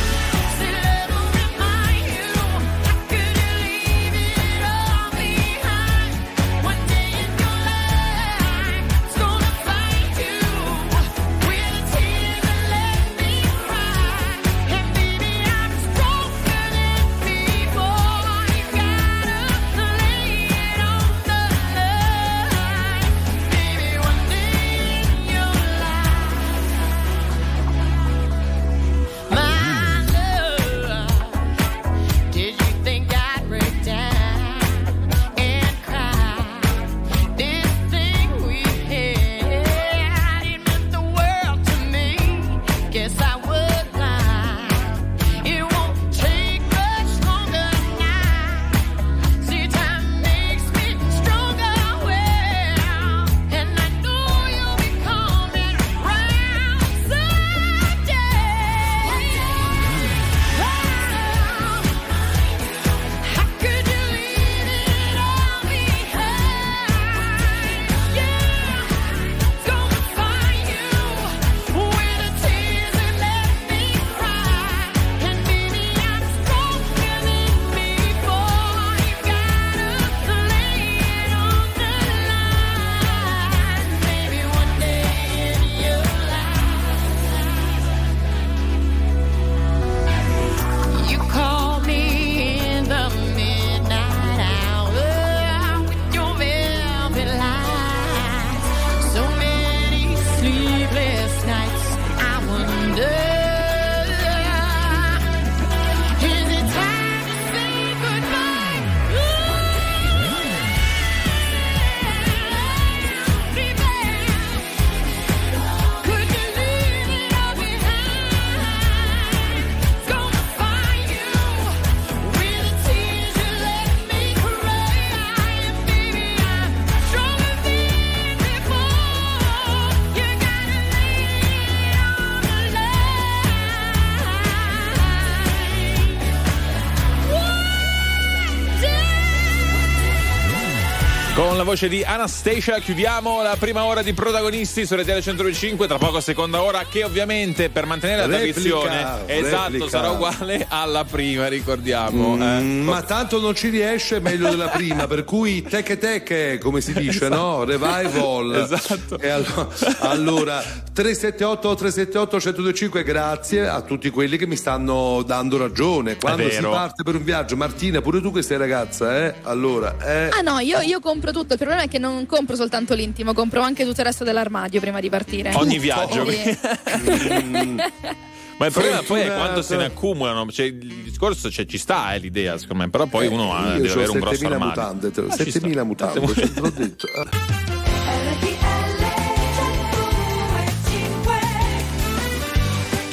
Con la voce di Anastasia chiudiamo la prima ora di Protagonisti su R T L centodue e cinque, tra poco seconda ora, che ovviamente per mantenere la tradizione esatto replica. Sarà uguale alla prima, ricordiamo. Mm, eh. Ma tanto non ci riesce meglio della prima, per cui teche teche, come si dice, esatto. No? Revival. Esatto. E allora, allora tre sette otto tre sette otto uno zero due cinque, grazie a tutti quelli che mi stanno dando ragione. Quando si parte per un viaggio, Martina, pure tu che sei ragazza, eh? Allora, eh. Ah no, io, io compro tutto. Il problema è che non compro soltanto l'intimo, compro anche tutto il resto dell'armadio prima di partire. Ogni viaggio. Quindi... mm. Ma il problema poi è quanto se ne accumulano. Cioè, il discorso, cioè, ci sta eh, l'idea, secondo me, però poi eh, uno ha, deve avere un grosso armadio. Mutande, te, ah, settemila mutande, te l'ho detto.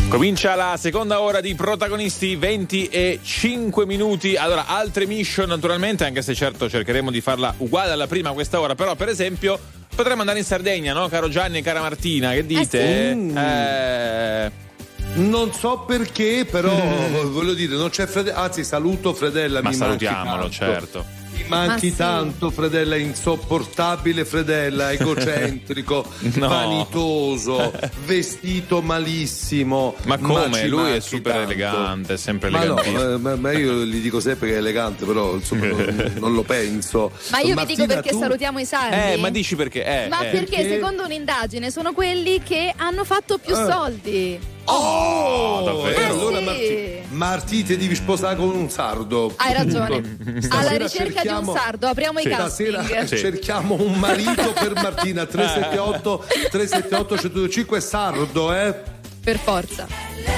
Comincia la seconda ora di Protagonisti, venti e cinque minuti. Allora, altre mission naturalmente, anche se certo cercheremo di farla uguale alla prima questa ora, però per esempio potremmo andare in Sardegna, no? Caro Gianni e cara Martina, che dite? Eh sì. Mm. Eh... Non so perché, però voglio dire, non c'è Fredella, anzi saluto Fredella, Ma mi salutiamolo, manchi certo. Mi manchi Ah, sì. tanto, Fredella, insopportabile Fredella, egocentrico, No. vanitoso, vestito malissimo. Ma come? ci Lui è manchi super tanto. elegante, è sempre Ma no, elegantissimo. eh, ma, ma io gli dico sempre che è elegante, però insomma non, non lo penso. Ma io vi Martina, dico perché tu- salutiamo i sardi. Eh, ma dici perché? Eh, Ma eh. perché, Perché? secondo un'indagine sono quelli che hanno fatto più Eh. soldi. Oh, davvero? E Eh, allora sì. Marti, Marti ti devi sposare con un sardo. Hai ragione. Alla Stasera ricerca di un cerchiamo- sardo, apriamo Sì. i casting. Stasera Sì. cerchiamo un marito per Martina. Tre sette otto tre sette otto centodue sardo, eh? Per forza.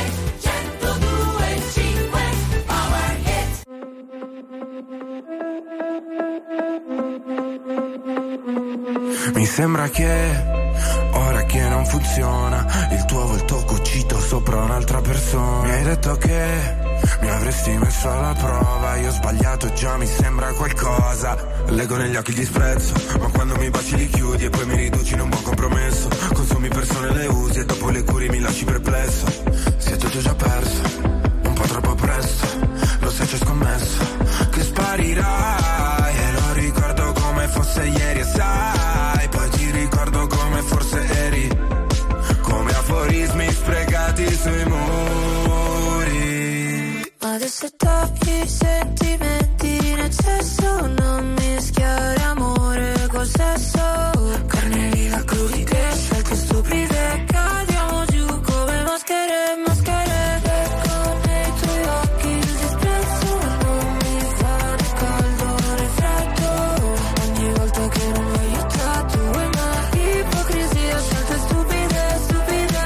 Mi sembra che ora che non funziona il tuo volto cucito sopra un'altra persona. Mi hai detto che mi avresti messo alla prova. Io ho sbagliato, già mi sembra qualcosa. Leggo negli occhi il disprezzo, ma quando mi baci li chiudi e poi mi riduci in un buon compromesso. Consumi persone, le usi e dopo le curi mi lasci perplesso. Si è tutto già perso, un po' troppo presto. Lo sai, ci ho scommesso che sparirai e lo ricordo come fosse ieri e sai, poi ti ricordo come forse eri, come aforismi sprecati sui muri. Adesso togli i sentimenti in eccesso, non mischiare amore col sesso. Carne viva, crudi che scelte stupide, cadiamo giù come maschere, maschere. E con nei tuoi occhi il disprezzo non mi fa né caldo né freddo. Ogni volta che non mi hai aiutato, e ma ipocrisia, scelte stupide, stupide.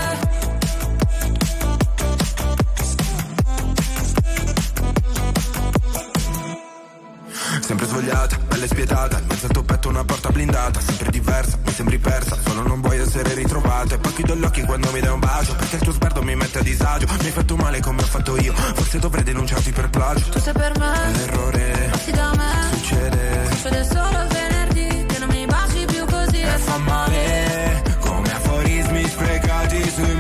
Sempre svogliata, pelle spietata, in mezzo al tuo petto una porta blindata. Sempre diversa, mi sembri persa, solo non vuoi essere ritrovata. E poi chiudo gli occhi quando mi dai un bacio, perché il tuo sguardo mi mette a disagio. Mi hai fatto male come ho fatto io, forse dovrei denunciarti per plagio. Tu sei per me, L'errore passi da me, succede, succede solo il venerdì, che non mi baci più così e fa male, come aforismi sprecati sui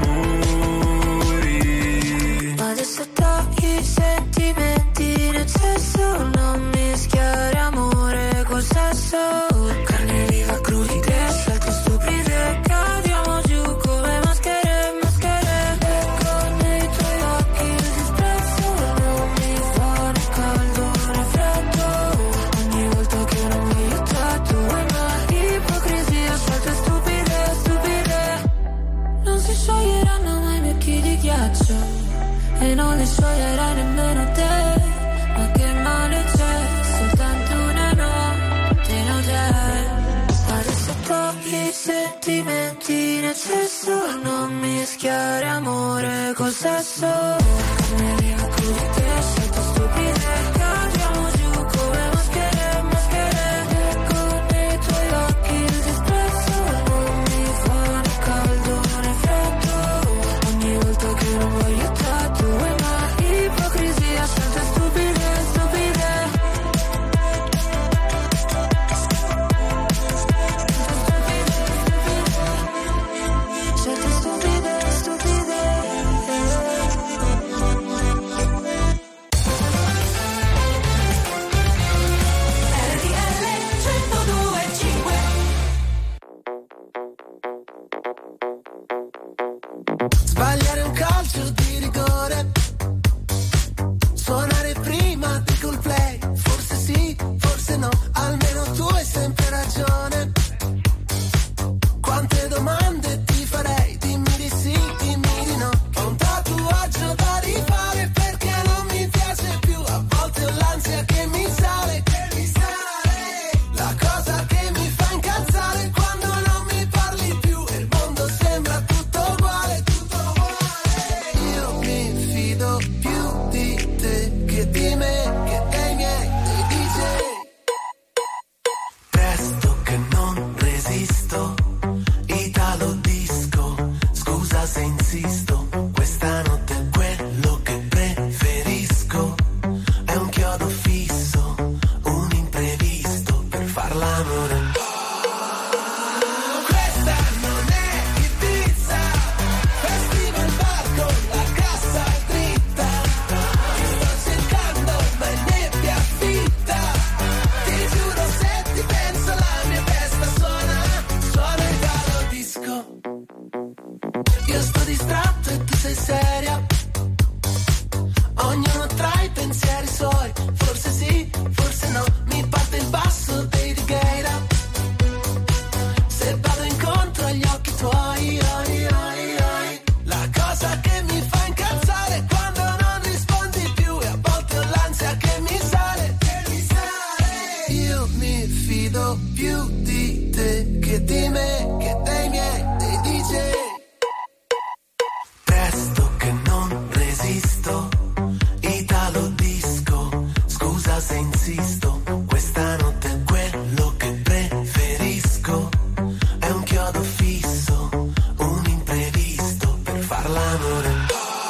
muri. Adesso togli i sentimenti in eccesso, non mischiare amore col sesso. Carne viva, crudi che scelte stupide, cadiamo giù come maschere, maschere. E con nei tuoi occhi il disprezzo non mi fa né caldo né freddo. Ogni volta che non mi hai aiutato, e ma ipocrisia, scelte stupide, stupide. Non si scioglieranno mai i miei occhi di ghiaccio, e non li scioglierai nemmeno te. Ma che male c'è, soltanto una notte in hotel. Adesso togli i sentimenti in eccesso, non mischiare amore col sesso. Come viva, crudi che scelte stupide, cadiamo giù come maschere, maschere. E con nei tuoi occhi il disprezzo non mi fa né caldo né freddo. Ogni volta che non mi hai aiutato, e ma ipocrisia, scelte stupide, stupide. Scelte stupide, stupide. se insisto, questa notte è quello che preferisco. È un chiodo fisso, un imprevisto per far l'amore.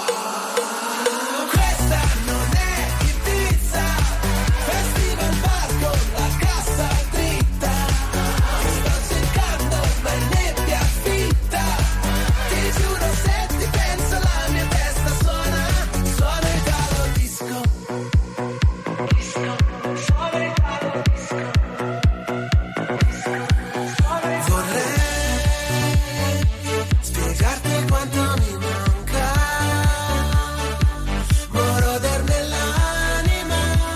Questa non è Ibiza, festival bar con la cassa dritta. Sto cercando ma in nebbia fitta. Ti giuro se ti penso la mia testa suona, suona il talo disco. Disco, suona il talo disco. Vorrei spiegarti quanto mi manca, moroder nell'anima.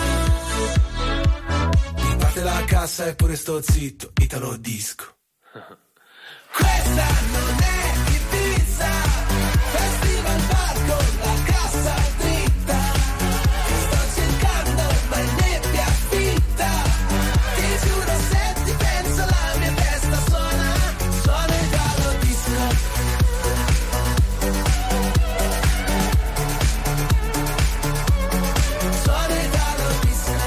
Mi parte la cassa eppure sto zitto, italo disco. Questa non è Ibiza, festival bar con la cassa dritta. Sto cercando ma in nebbia fitta. Ti giuro se ti penso la mia testa suona, suona il talo disco. Suona il talo disco.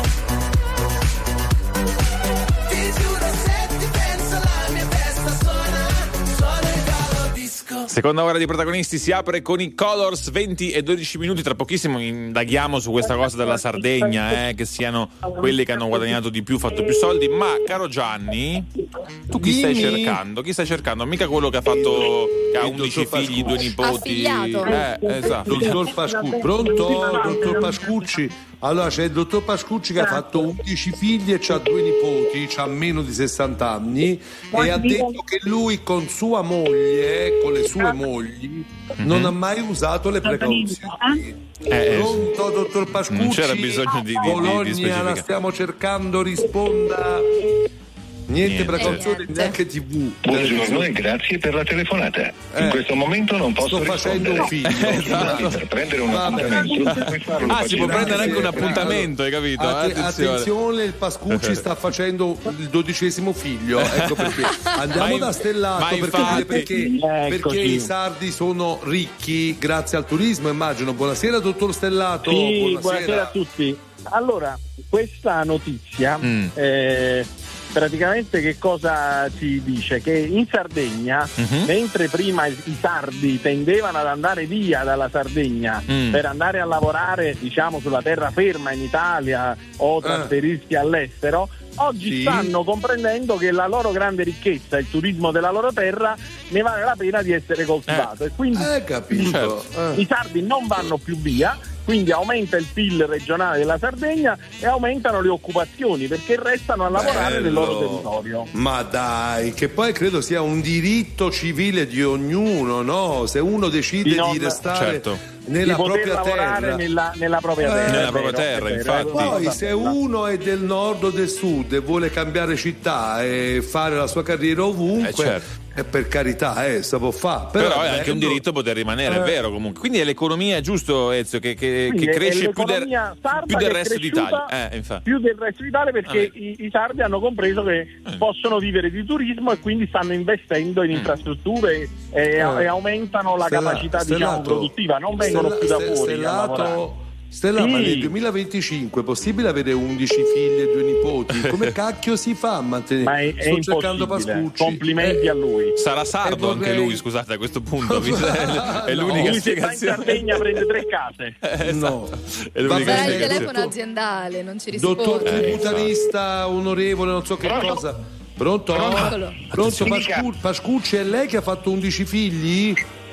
Ti giuro se ti penso la mia testa suona, suona il talo disco. Seconda ora di Protagonisti si apre con i Colors, venti e dodici minuti. Tra pochissimo indaghiamo su questa cosa della Sardegna, eh, che siano quelli che hanno guadagnato di più, fatto più soldi. Ma caro Gianni, tu chi stai Dimmi. cercando? Chi stai cercando? Mica quello che ha fatto, che ha undici figli, due nipoti. Affiliato. Eh, esatto. Dottor Pascucci, pronto? Dottor Pascucci? Allora c'è il dottor Pascucci che ha fatto undici figli e c'ha due nipoti, c'ha meno di sessanta anni e ha detto che lui con sua moglie, con le sue mogli, non ha mai usato le precauzioni. Eh, eh, Pronto, dottor Pascucci? non c'era bisogno di, di, di, di Bologna, la specificare. stiamo cercando, risponda. Niente, Niente. precauzioni, Niente. neanche tivù. Buongiorno e grazie per la telefonata. In Eh, questo momento non posso sto facendo rispondere. un figlio. Quindi per prendere un Vabbè. appuntamento puoi farlo Ah, si può facendo- prendere anche un Grazie, appuntamento, hai capito? Atti- Attenzione. attenzione, il Pascucci sta facendo il dodicesimo figlio, ecco perché. Andiamo Ma in- da Stellato ma per infatti- capire perché, perché Eccoci. i sardi sono ricchi grazie al turismo, immagino. Buonasera, dottor Stellato. Sì, buonasera a tutti. Allora, questa notizia Mm. eh, praticamente che cosa ci dice? Che in Sardegna, Mhm. mentre prima i, i sardi tendevano ad andare via dalla Sardegna Mm. per andare a lavorare, diciamo, sulla terraferma in Italia o trasferirsi all'estero, oggi Sì. stanno comprendendo che la loro grande ricchezza, il turismo della loro terra, ne vale la pena di essere coltivato. E quindi Eh, capito. i sardi non vanno più via, quindi aumenta il P I L regionale della Sardegna e aumentano le occupazioni perché restano a lavorare nel Bello. loro territorio. Ma dai, che poi credo sia un diritto civile di ognuno, no? Se uno decide Di non- di restare Certo. nella di poter propria lavorare terra. nella, nella propria Eh, terra. nella è propria vero, terra, è vero, infatti. è una Poi cosa se bella. uno è del nord o del sud e vuole cambiare città e fare la sua carriera ovunque, Eh, certo. e per carità, eh, si può fare. Però, Però, è anche un bello. diritto poter rimanere, è Eh. vero comunque. Quindi è l'economia, giusto Ezio, che, che, Quindi che è- è cresce più del, l'economia sarda più del che è resto cresciuta d'Italia. Eh, infatti. più del resto d'Italia perché Ah, i, i sardi hanno compreso che possono vivere di turismo e quindi stanno investendo in infrastrutture e, Eh. e aumentano la Stella- capacità diciamo, Stellato- produttiva, non vengono Stella- più da Ste- fuori a lavorare. Stellato, Stella, ma Sì. nel duemilaventicinque è possibile avere undici figli e due nipoti? Come cacchio si fa a mantenere? Ma è, è Sto cercando impossibile. Pascucci. Complimenti Eh, a lui. Sarà sardo E anche vorrei- lui, scusate, a questo punto. visto- è No. l'unica Lui se sta in spiegazione. Sardegna prende tre case. Eh, No. È l'unica Sarà il spiegazione. telefono aziendale, non ci risponde. Dottor Eh, tributarista, onorevole, non so che Pronto? cosa. Pronto? Eccolo. Pronto, Dica. Pascu- Pascucci, è lei che ha fatto undici figli?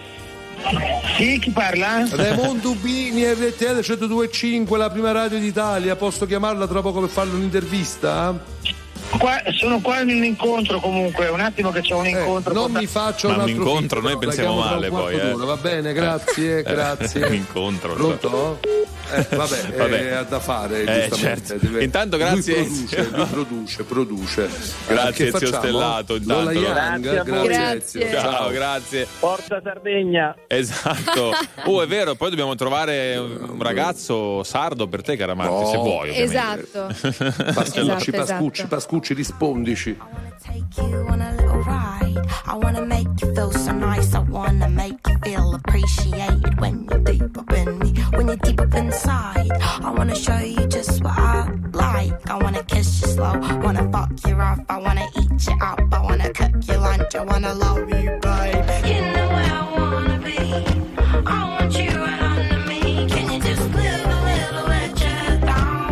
Sì, chi parla? Raimondo Ubini, R T L centodue e cinque, la prima radio d'Italia. Posso chiamarla tra poco per farle un'intervista? Qua- sono qua in un incontro comunque, un attimo che c'è un Eh, incontro. non mi faccio Ma un un altro incontro, figlio, noi la pensiamo chiamo tra un male quarto poi, eh. d'ora, va bene, grazie, grazie. Un incontro. Pronto? Eh, vabbè, Vabbè. eh, ha da fare, Eh, giustamente. certo. Deve- Intanto grazie, Lui produce, Ezio. lui produce, produce. Grazie, Eh, che Ezio facciamo? Stellato, intanto. Lola Young, Grazie a voi. grazie, Grazie. Ezio. Ciao, grazie. Forza Sardegna. Esatto. Oh, è vero, poi dobbiamo trovare un ragazzo sardo per te, cara Marti, No. se vuoi. ovviamente. Esatto. Pascucci, Esatto, Pascucci, esatto. Pascucci, rispondici. Take you on a little ride. I wanna make you feel so nice. I wanna make you feel appreciated when you're deep up in me, when you're deep up inside. I wanna show you just what I like. I wanna kiss you slow, wanna fuck you rough, I wanna eat you up, I wanna cook your lunch, I wanna love you, babe. You know where I wanna be, I want you right under me. Can you just live a little, let your head down?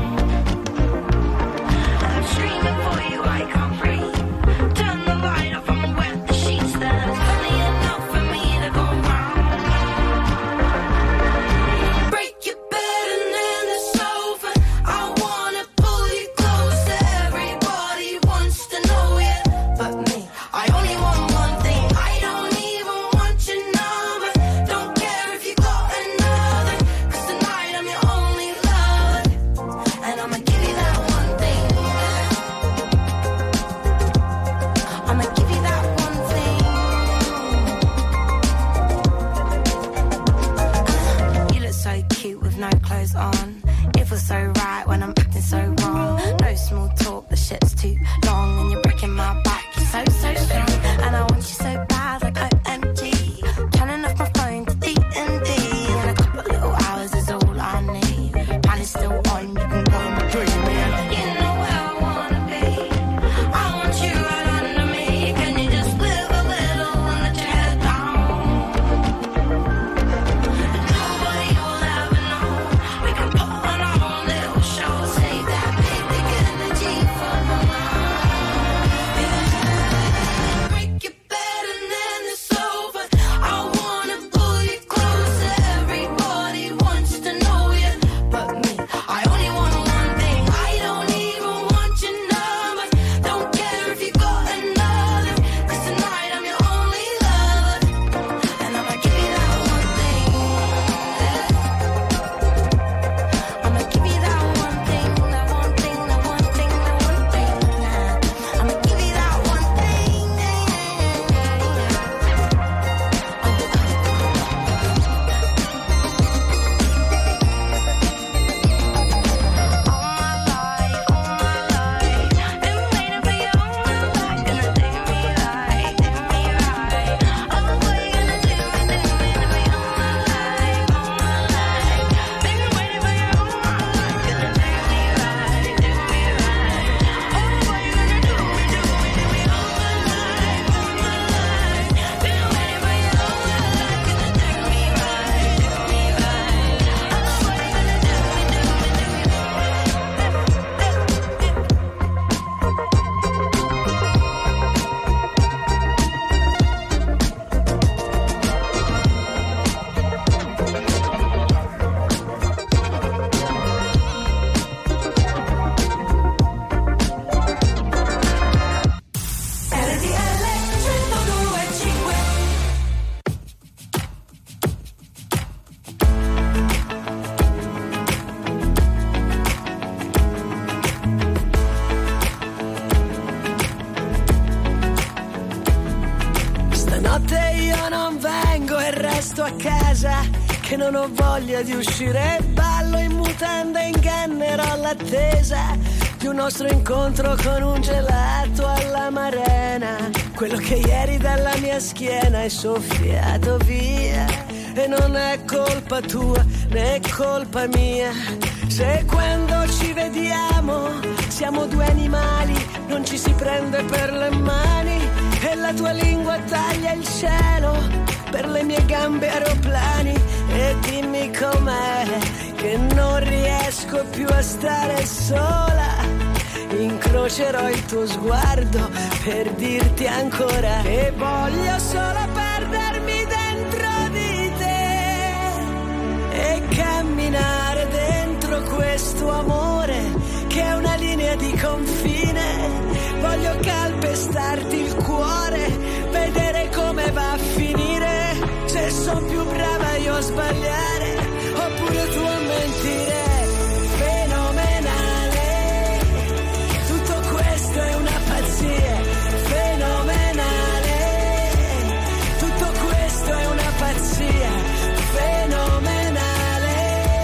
I'm streaming for you, I can't breathe. Turn the light off, I'm wet the sheets. There's plenty enough for me to go round. Break your bed and then it's over. I wanna pull you close. Everybody wants to know you, but me, I only want one thing. I don't even want your number. Don't care if you got another, 'cause tonight I'm your only lover, and I'ma give you that one thing. I'ma give you that one thing. You look so cute with no clothes on. It feels so right when I'm acting so wrong. No small talk, the shit's too long, and you're breaking my back. You're so, so strong, and I want you so bad like O M G. Turning off my phone to D and D, and a couple of little hours is all I need. Plan is still on, you can go and dream me. You know where I wanna be, I want you right under me. Can you just live a little and let your head down? Nobody will ever know. We can put on our own little show. Save that big, big energy for the night. Break your bed and then it's over. I wanna pull you close. Everybody wants to know you, but me, I only want one thing. I don't even want your number. Don't care if you got another, 'cause tonight I'm your only lover, and I'ma give you that one thing. I'ma give you that one thing, that one thing, that one thing, that one thing. I'ma give you that one thing. Stanotte io non vengo e resto a casa, che non ho voglia di uscire. Ballo in mutanda e ingannerò l'attesa di un nostro incontro con un gelato all'amarena. Quello che ieri dalla mia schiena è soffiato via, e non è colpa tua né colpa mia. Se quando ci vediamo siamo due animali, non ci si prende per le mani, e la tua lingua taglia il cielo, per le mie gambe aeroplani. E dimmi com'è che non riesco più a stare sola. Incrocerò il tuo sguardo per dirti ancora, e voglio solo perdermi dentro di te e camminare dentro questo amore che è una linea di confine. Voglio calpestarti il cuore, vedere come va a finire, se sono più brava io a sbagliare oppure tu a mentire. Fenomenale, tutto questo è una pazzia. Fenomenale, tutto questo è una pazzia. Fenomenale,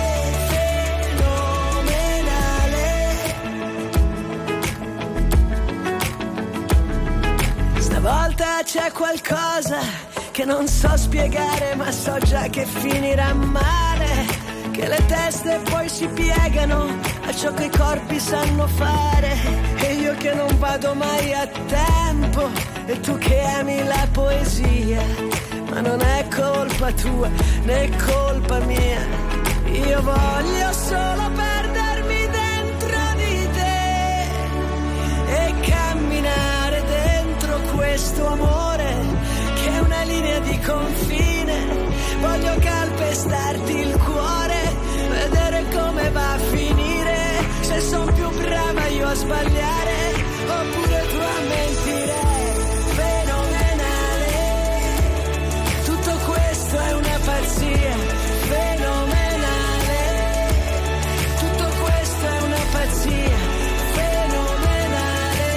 fenomenale. Stavolta c'è qualcosa che non so spiegare, ma so già che finirà male. che le teste poi si piegano a ciò che i corpi sanno fare. E io che non vado mai a tempo, e tu che ami la poesia. Ma non è colpa tua, né colpa mia. Io voglio solo perdermi dentro di te e camminare dentro questo amore che è una linea di confine. Voglio calpestarti il cuore, vedere come va a finire. Se son più brava io a sbagliare, oppure tu a mentire. Fenomenale, tutto questo è una pazzia. Fenomenale, tutto questo è una pazzia. Fenomenale,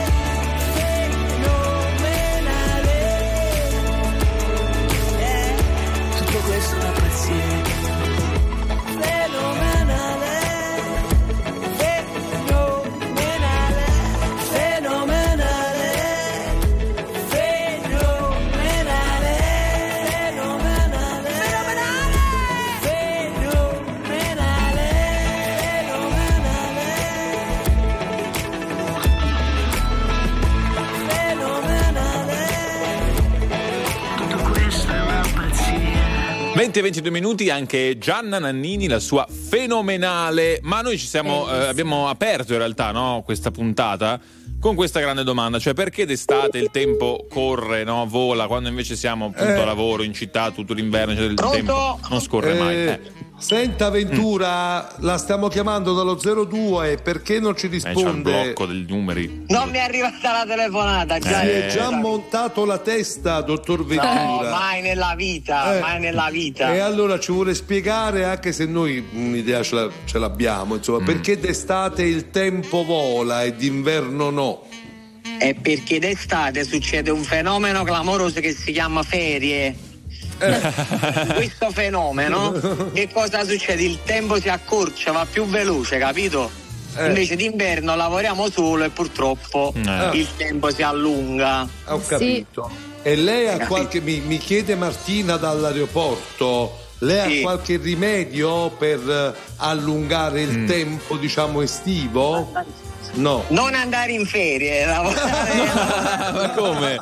fenomenale, eh, tutto questo è una pazzia. Fenomenale, fenomenale, fenomenale, fenomenale, fenomenale, fenomenale, fenomenale, tutto questo è una pazzia. venti e ventidue minuti, anche Gianna Nannini, la sua Fenomenale. Ma noi ci siamo, eh, abbiamo aperto in realtà, no, questa puntata con questa grande domanda, cioè perché d'estate il tempo corre, no, vola, quando invece siamo appunto Eh. a lavoro, in città, tutto l'inverno, cioè il Pronto? tempo non scorre mai. Eh, Eh. Senta Ventura, la stiamo chiamando dallo zero due, perché non ci Eh, c'è il risponde? blocco dei numeri. Non mi è arrivata la telefonata, già. Si è già montato la testa, dottor Ventura. No, mai nella vita, Eh. mai nella vita. E allora ci vuole spiegare, anche se noi un'idea ce, la- ce l'abbiamo, insomma, Mm. perché d'estate il tempo vola e d'inverno no? È perché d'estate succede un fenomeno clamoroso che si chiama ferie. Questo fenomeno, che cosa succede? Il tempo si accorcia, va più veloce, capito? Eh. Invece d'inverno lavoriamo solo e purtroppo Eh. il tempo si allunga. Ho capito. E lei ha qualche, mi, mi chiede Martina dall'aeroporto, lei Sì. ha qualche rimedio per eh, allungare il Mm. tempo, diciamo, estivo? No. Non andare in ferie, lavorare. Ma come?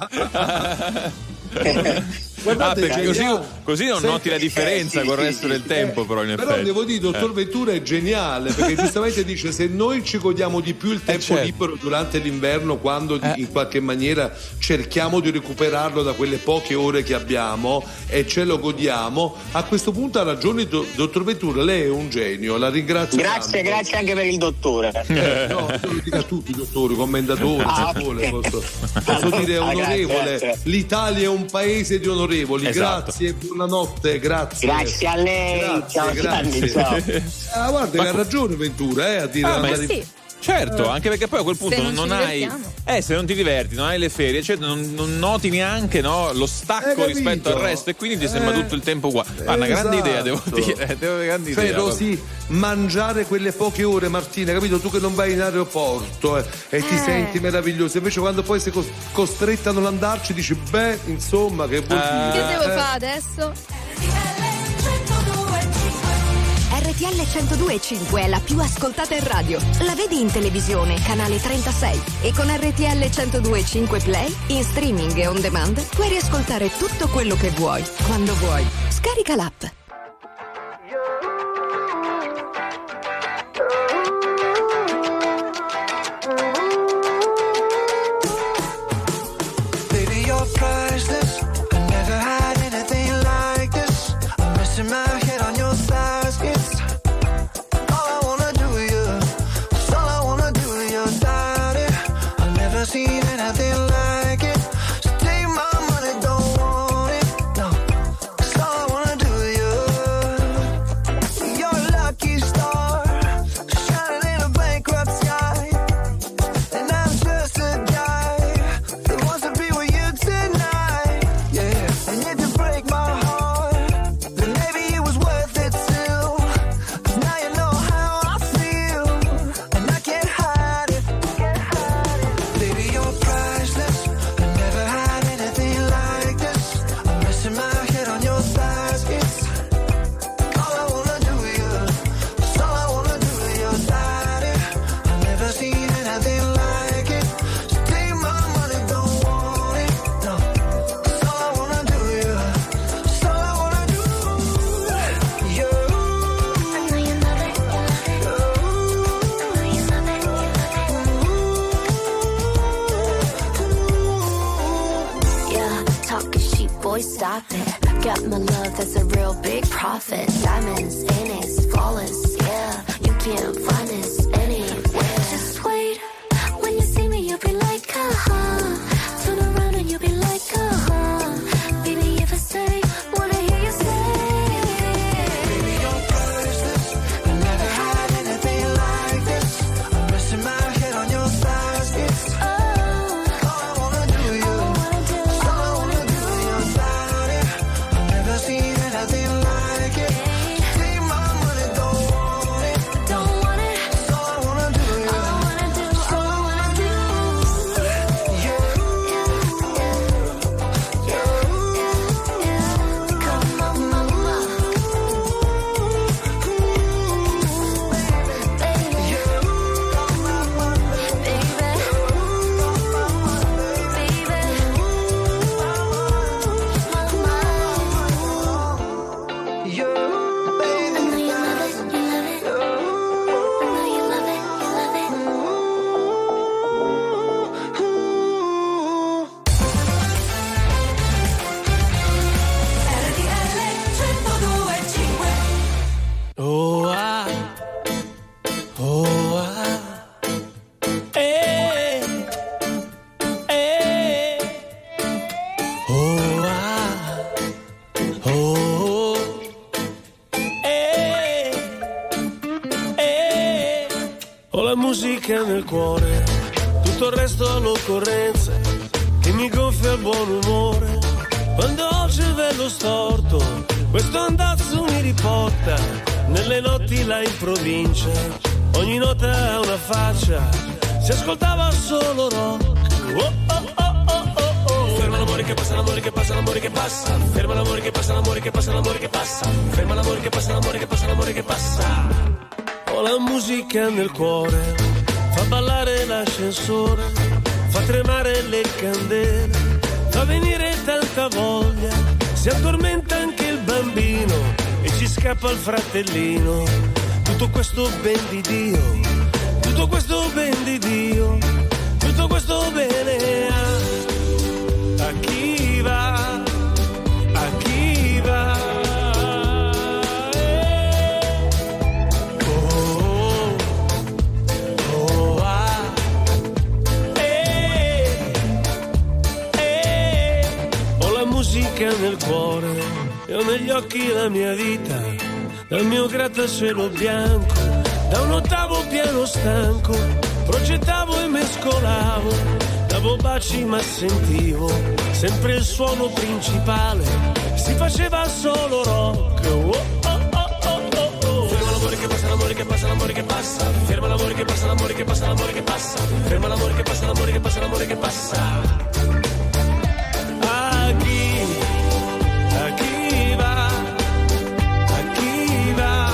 Ah, perché così, così non noti la differenza col resto del tempo, però in effetti. Però devo dire, dottor Eh. Ventura è geniale, perché giustamente dice: se noi ci godiamo di più il tempo certo. libero durante l'inverno, quando di- in qualche maniera cerchiamo di recuperarlo da quelle poche ore che abbiamo e ce lo godiamo, a questo punto ha ragione do- dottor Ventura, lei è un genio, la ringrazio Grazie, tanto. grazie anche per il dottore. Eh, no, lo dica a tutti i dottori, commendatori, Ah, se vuole, ok. posso, posso dire Ah, grazie, onorevole. grazie. L'Italia è un paese di onorevoli. Esatto. Grazie, buonanotte, grazie. Grazie a lei. Grazie, Ciao, grazie. Gianni, ciao. Ah, guarda, che ha ragione Ventura, eh, a dire Ah, ma andare- sì. Certo, Eh. anche perché poi a quel punto Se non, non non ci hai. divertiamo. Eh, se non ti diverti, non hai le ferie, cioè non, non noti neanche, no, lo Hai stacco capito? rispetto al resto e quindi ti sembra Eh. tutto il tempo uguale. Ma una grande Esatto. idea, devo dire. Devo una grande idea. Però sì, mangiare quelle poche ore, Martina, capito? Tu che non vai in aeroporto eh, e ti Eh. senti meraviglioso, invece quando poi sei cos- costretta a non andarci dici, beh, insomma, che vuol Eh. dire? Che devo Eh. fare adesso? R T L centodue e cinque è la più ascoltata in radio. La vedi in televisione, canale trentasei. E con R T L centodue e cinque Play, in streaming e on demand, puoi riascoltare tutto quello che vuoi, quando vuoi. Scarica l'app. Baby, you're priceless. I never had anything like this. I'm resting my head on your thighs. It's all I wanna do with you. It's all I wanna do with your body. I've never seen anything like it. So take my money, don't want it. No, it's all I wanna do with you. stop it. Got my love, that's a real big profit. Diamonds in it, flawless, yeah. You can't find this anywhere. Just wait, when you see me, you'll be like, uh-huh. Turn around and you'll be like, uh-huh. Baby, if I say, wanna hear you say. Baby, you're priceless. I never had anything like this. I'm resting my head on your thighs. It's all I wanna do, you. All I wanna do, your body. I've never seen anything like it. Take my money, don't want it. Don't want it. All I wanna do, you. All I wanna do, all I wanna do. Come on, mama. Oh ah, oh ah, eh, eh, oh ah, oh, eh, eh. Ho la musica nel cuore, tutto il resto all'occorrenza, che mi gonfia il buon umore. Quando ho il cervello storto, questo andazzo mi riporta nelle notti là in provincia. Ogni nota ha una faccia, si ascoltava solo rock. Oh, oh, oh, oh, oh, oh. Ferma l'amore che passa, l'amore che passa, l'amore che passa. Ferma l'amore che passa, l'amore che passa, l'amore che passa. Ferma l'amore che passa, l'amore che passa, l'amore che passa. Ho la musica nel cuore, fa ballare l'ascensore, fa tremare le candele, fa venire tanta voglia, si addormenta anche il bambino e ci scappa il fratellino. Tutto questo ben di Dio, tutto questo ben di Dio, tutto questo bene a, a chi va, a chi va. Oh, oh, ah, eh, eh. Ho la musica nel cuore e ho negli occhi la mia vita, dal mio grattacielo bianco, da un ottavo piano stanco, progettavo e mescolavo, davo baci ma sentivo sempre il suono principale, si faceva solo rock. Oh, oh, oh, oh, oh, oh. Ferma l'amore che passa, l'amore che passa, l'amore che passa. Ferma l'amore che passa, l'amore che passa, l'amore che passa. Ferma l'amore che passa, l'amore che passa, l'amore che passa. A chi, a chi va, a chi va.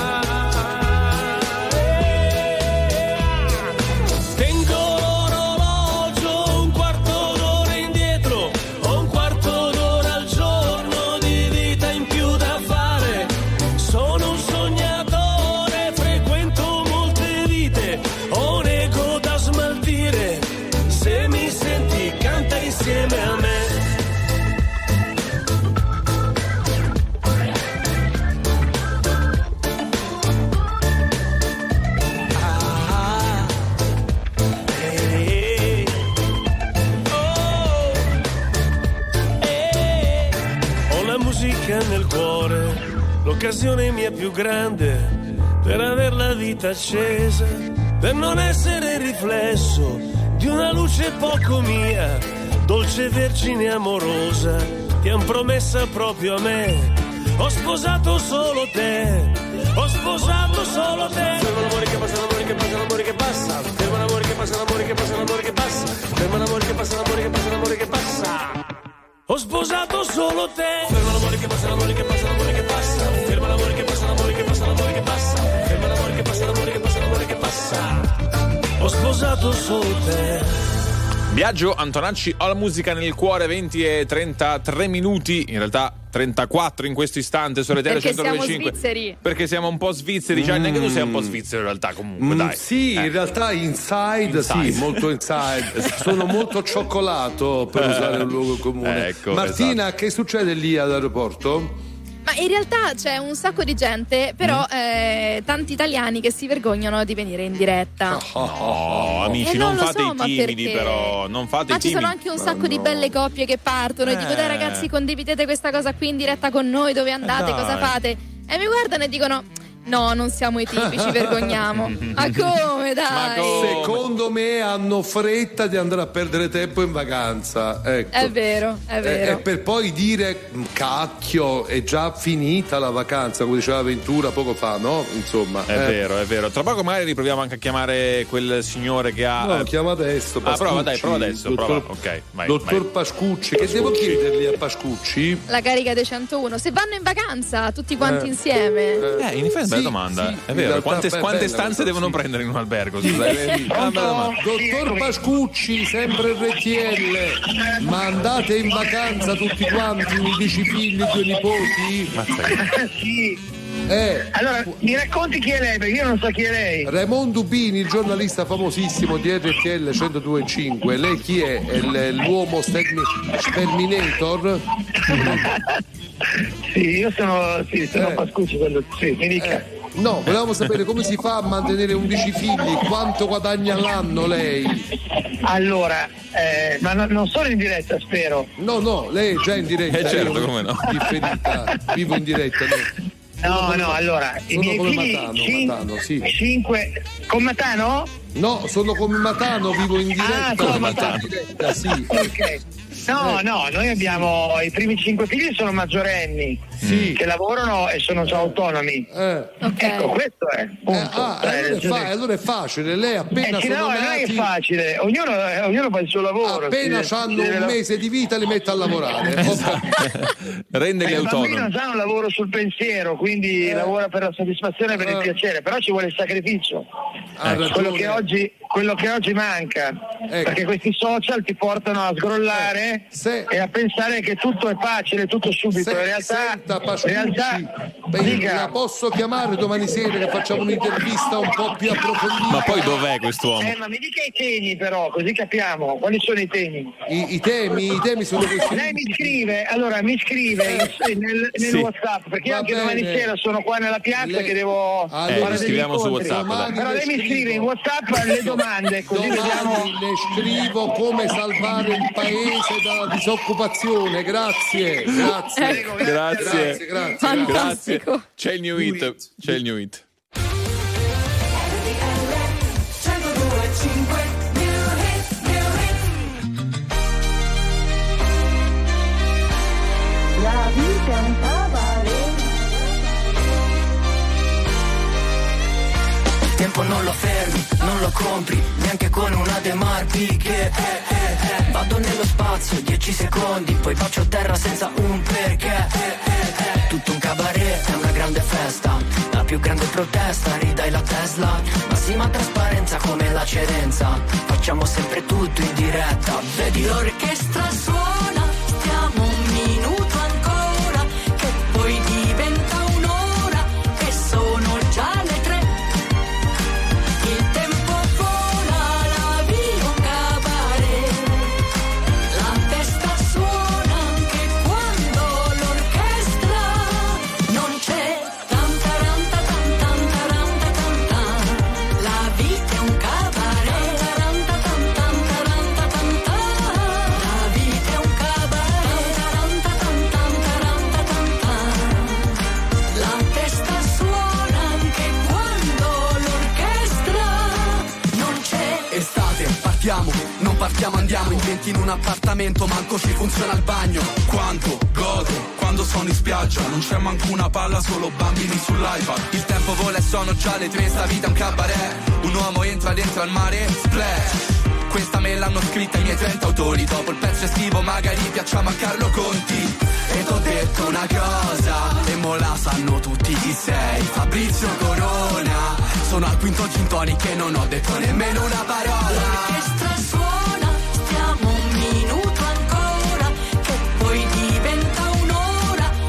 Tengo l'orologio un quarto d'ora indietro, ho un quarto d'ora al giorno di vita in più da fare. Sono un sognatore, frequento molte vite, ho un ego da smaltire. Se mi senti, canta insieme a me. Ah, eh, oh, eh. Ho la musica nel cuore, l'occasione mia più grande per aver la vita accesa, per non essere riflesso di una luce poco mia, dolce vergine amorosa, ti han promessa proprio a me. Ho sposato solo te, ho sposato solo te. Ferma l'amore che passa, l'amore che passa, l'amore che passa. Ferma l'amore che passa, l'amore che passa, l'amore che passa. Ferma l'amore che passa, l'amore che passa, l'amore che passa. Ho sposato solo te. Ferma l'amore che passa, l'amore che passa, l'amore che passa. Ferma l'amore che passa, l'amore che passa, l'amore che passa. Ferma l'amore che passa, l'amore che passa, l'amore che passa. Ho sposato solo te. Biagio Antonacci, ho la musica nel cuore, venti e trentatré minuti. In realtà trentaquattro in questo istante su R T L Perché centodue e siamo cinque. svizzeri. Perché siamo un po' svizzeri, cioè neanche tu sei un po' svizzero in realtà comunque, Mm, dai. sì, Eh. in realtà inside, Inside. sì, molto inside. Sono molto cioccolato per usare un luogo comune. Ecco, Martina, esatto. che succede lì all'aeroporto? Ma in realtà c'è un sacco di gente, però Mm. eh, tanti italiani che si vergognano di venire in diretta. No, amici, Eh, non, non lo fate so, i ma timidi perché? però, non fate Ma i ci timidi. sono anche un sacco di belle coppie che partono e dico: dai Eh. ragazzi, condividete questa cosa qui in diretta con noi, dove andate, dai. cosa fate? E mi guardano e dicono: no, non siamo i tipi, ci vergogniamo. Ma come, dai? Secondo me hanno fretta di andare a perdere tempo in vacanza. Ecco. È vero, è E, vero. e per poi dire cacchio, è già finita la vacanza, come diceva Ventura poco fa, no? Insomma, È eh. vero, è vero. Tra poco magari riproviamo anche a chiamare quel signore che ha. No, lo chiama adesso. Ah, prova, dai, Pascucci. prova adesso. Dottor, Prova. Ok, vai. dottor vai. Pascucci, che devo chiedergli a Pascucci? La carica dei centouno. Se vanno in vacanza tutti quanti Eh. insieme. Eh, in effetti è una bella domanda. sì, è in vero. realtà Quante, è quante bella stanze questa, devono sì. prendere in un albergo? Scusa, è una bella domanda. Dottor Pascucci, sempre R T L, ma andate in vacanza tutti quanti, undici figli, due nipoti? Sì. Eh. Allora, mi racconti chi è lei, perché io non so chi è lei. Raimondo Bini, il giornalista famosissimo di R T L centodue e cinque. Lei chi è? È l- l'uomo stermi- Sterminator? Sì, io sono, sì, sono Eh. Pascucci, quello, sì, mi dica. Eh, no, volevamo sapere come si fa a mantenere undici figli, quanto guadagna l'anno lei? Allora, eh, ma no- non sono in diretta, spero. No, no, lei è già in diretta. Eh, certo, io come no. differita, vivo in diretta. No. No, no, allora, i Sono miei come figli Matano, cin- Matano, sì. cinque con Matano? No, sono come Matano, vivo in diretta. Ah, come in Matano. diretta, sì. Ok. No, Eh. no, noi abbiamo i primi cinque figli sono maggiorenni Sì. che lavorano e sono già autonomi. Eh. Ecco, questo è. Eh, Punto. ah, Cioè, allora, è fa- allora è facile, lei appena eh, sì, sono no, non è che nati, è facile, ognuno, eh, ognuno fa il suo lavoro. appena si- hanno si deve un la- mese di vita li mette a lavorare. Renderli Eh, il bambino autonomi. già ha un lavoro sul pensiero, quindi lavora per la soddisfazione e per il Eh. piacere, però ci vuole il sacrificio. Ha ragione. Quello che oggi, quello che oggi manca, Ecco. perché questi social ti portano a sgrollare Se- e a pensare che tutto è facile, tutto subito. Se- in realtà, senta, in Pascucci, realtà beh, dica, la posso chiamare domani sera che facciamo un'intervista un po' più approfondita? Ma poi dov'è quest'uomo? eh, ma mi dica i temi però, così capiamo. Quali sono i temi? I, i temi, i temi sono questi. Lei mi scrive, allora mi scrive in- nel, nel Sì. WhatsApp, perché io Va anche bene. domani sera sono qua nella piazza Le- che devo Allora, Eh, fare mi degli scriviamo su incontri. WhatsApp, dai. Però lei mi le scrive in WhatsApp le domande, così Domani vediamo. le scrivo come salvare il paese dalla disoccupazione. Grazie, grazie. Prego, Grazie. Grazie, grazie. Fantastico. Grazie. C'è il new hit. C'è il new hit. La vita è un cabaret. Il tempo non lo fermi, non lo compri, neanche con una De Marchi che eh, eh, eh. Vado nello spazio, dieci secondi, poi faccio terra senza un perché eh, eh, eh. Tutto un cabaret, è una grande festa, la più grande protesta, ridai la Tesla, massima trasparenza come la cedenza, facciamo sempre tutto in diretta. Vedi l'orchestra suona, stiamo un minuto ancora, che poi diventa un'ora, e sono già le tre. Il tempo vola, la vita un cabaret, la testa suona anche quando l'orchestra non c'è. Tan taran ta tan tan taran ta tan tan. La vita è un cabaret. Taran ta tan tan taran ta tan tan. La vita è un cabaret. Taran ta tan tan taran ta tan tan. La testa suona anche quando l'orchestra non c'è. Estate, partiamo, non partiamo, andiamo in venti in un appartamento, manco ci funziona il bagno. Quanto godo quando sono in spiaggia, non c'è manco una palla, solo bambini sull'iPad. Il tempo vola e sono già le tre, sta vita è un cabaret. Un uomo entra dentro al mare, splash. Questa me l'hanno scritta i miei trenta autori, dopo il pezzo estivo magari piacciamo a Carlo Conti. E t'ho detto una cosa, e mo la sanno tutti chi sei, Fabrizio Corona. Sono al quinto gin tonic e non ho detto nemmeno una parola. L'orchestra suona, stiamo un minuto ancora, che poi diventa un'ora,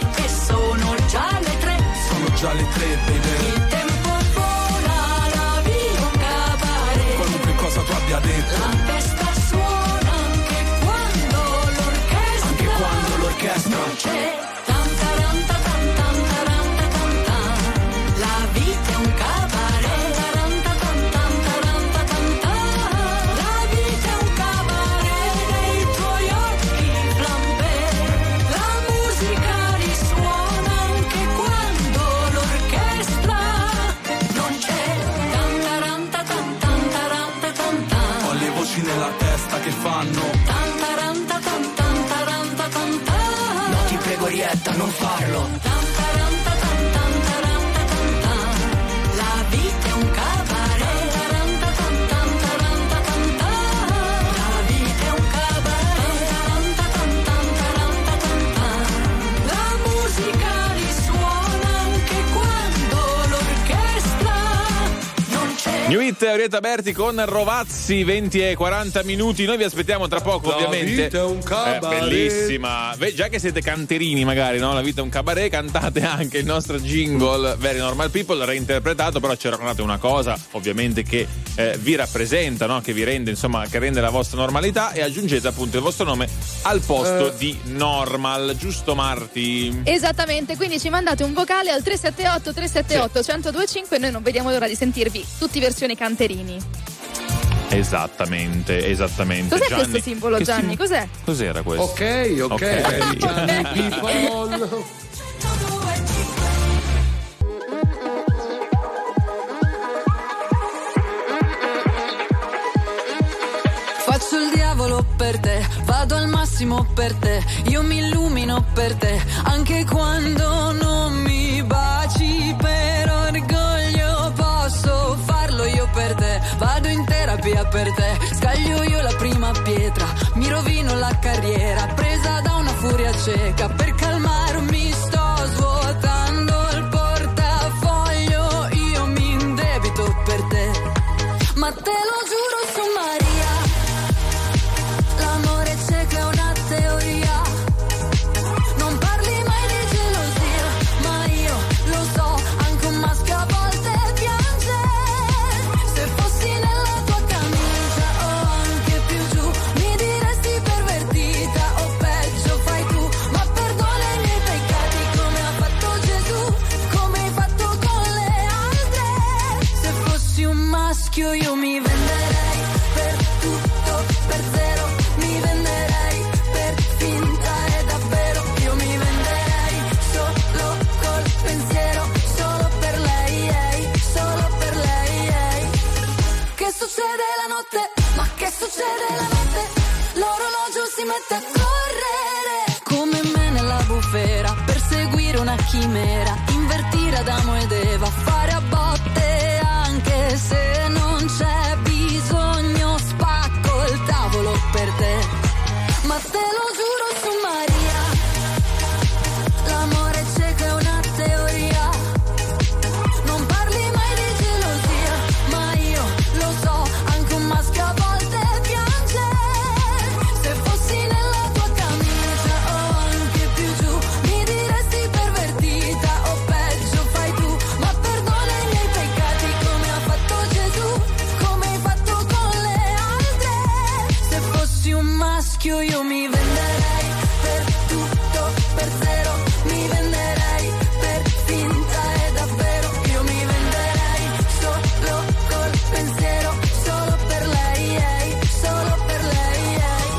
detto. La testa suona anche quando l'orchestra, anche quando l'orchestra non c'è. Tan taranta tan tan taranta tan tan. La vita è un cabaret. Taranta tan tan taranta tan tan. La vita è un cabaret nei tuoi occhi flambé. La musica risuona anche quando l'orchestra non c'è. Tan taranta tan tan taranta tan tan. Ho le voci nella testa che fanno Tan taranta tan tan taranta tan tan. no, ti prego Rietta, non farlo. Tan taranta tan tan taranta tan tan. La vita è un cabaret. Taranta tan tan taranta tan tan. La vita è un cabaret. Taranta tan tan taranta tan tan. La musica risuona anche quando l'orchestra non c'è. New Hit, Orietta Berti con Rovazzi, venti e quaranta minuti. Noi vi aspettiamo tra poco, La ovviamente. vita è un cabaret. Eh, bellissima. Beh, già che siete canterini, magari, no? La vita è un cabaret, cantate anche il nostro jingle Very Normal People, reinterpretato, però ci raccontate una cosa, ovviamente, che eh, vi rappresenta, no? Che vi rende, insomma, che rende la vostra normalità, e aggiungete appunto il vostro nome al posto Eh. di Normal, giusto Marti? Esattamente, quindi ci mandate un vocale al tre sette otto tre sette otto uno zero due cinque e noi non vediamo l'ora di sentirvi tutti versione canterini. Esattamente, esattamente. Cos'è Gianni, questo simbolo, che Gianni? sim- Cos'è? Cos'era questo? Ok, ok. Ok. Gianni People. Faccio il diavolo per te, vado al massimo per te, io mi illumino per te, anche quando non mi baci, per orgoglio posso farlo io per te, vado in terapia per te, scaglio io la prima pietra, mi rovino la carriera, presa da una furia cieca, per calmarmi sto svuotando il portafoglio, io mi indebito per te, ma te lo giuro su Maria. L'amore cieco è una teoria. Non parli mai di gelosia, ma io lo so, anche un maschio a volte piange. Se fossi nella tua camicia o anche più giù, mi diresti pervertita o peggio fai tu. Ma perdona i miei peccati come ha fatto Gesù, come hai fatto con le altre. Se fossi un maschio io mi venderei per tutto, per zero. Mi venderei per finta e davvero, io mi venderei solo col pensiero, solo per lei, ehi, solo per lei, ehi. Che succede la notte? Ma che succede la notte? L'orologio si mette a correre come me nella bufera, perseguire una chimera, invertire Adamo ed Eva, fare a botte anche se non c'è bisogno, spacco il tavolo per te, ma te lo giuro su Maria, l'amore cieco è una teoria, non parli mai di gelosia, ma io lo so, anche un maschio a volte piange, se fossi nella tua camicia o anche più giù, mi diresti pervertita o peggio fai tu, ma perdona i miei peccati come ha fatto Gesù, come hai fatto con le altre. Se fossi un maschio io mi venderei per tutto, per zero, mi venderei per finta e davvero, io mi venderei solo col pensiero, solo per lei, ehi, solo per lei, ehi.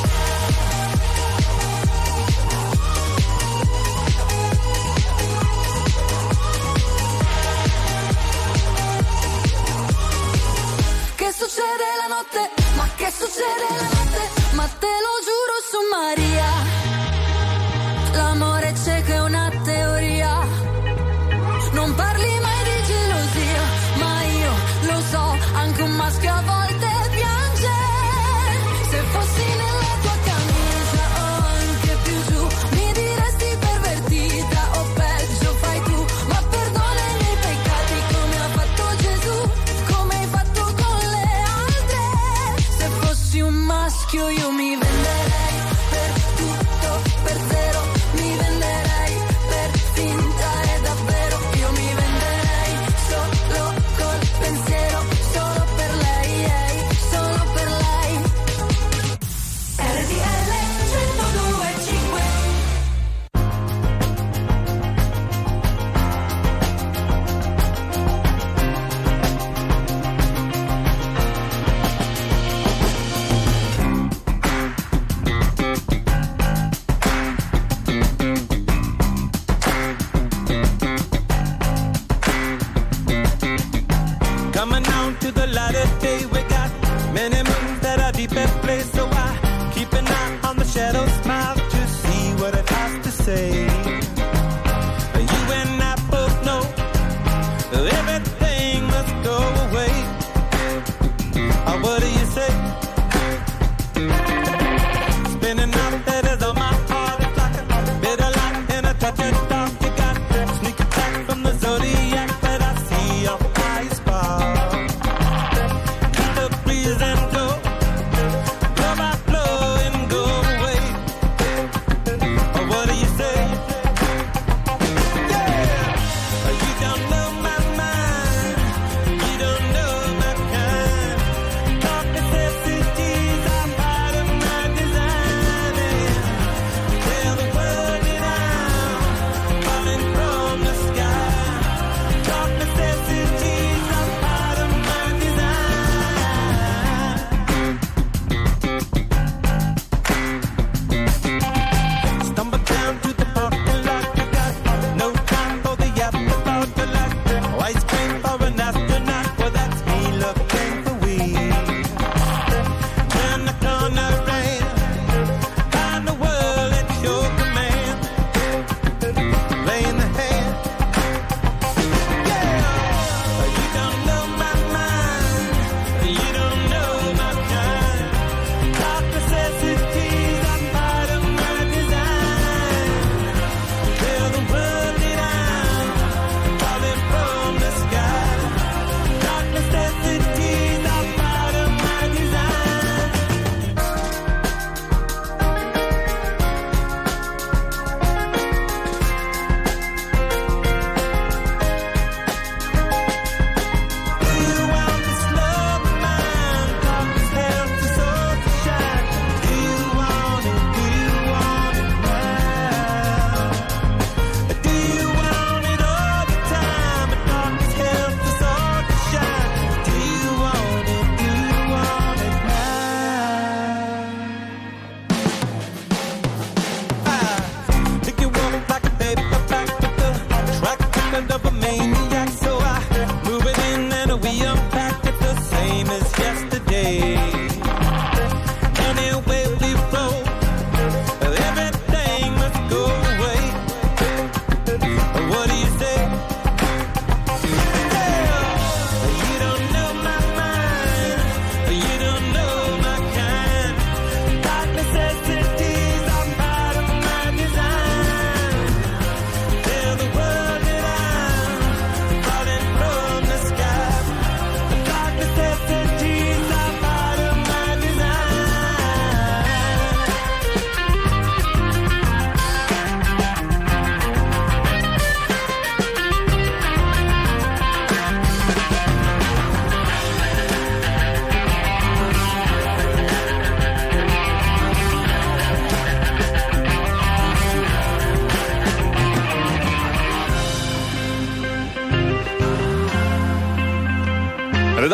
Che succede la notte? Ma che succede la notte? Ma te lo giuro su Maria, l'amore cieco è una teoria, non parli mai di gelosia, ma io lo so, anche un maschio a volte piange, se fossi nella tua camicia o anche più giù, mi diresti pervertita o peggio fai tu, ma perdona i miei peccati come ha fatto Gesù, come hai fatto con le altre. Se fossi un maschio io mi venderei per tutto, per zero, mi venderei per finta e davvero, io mi venderei solo col pensiero, solo per lei, ehi, solo per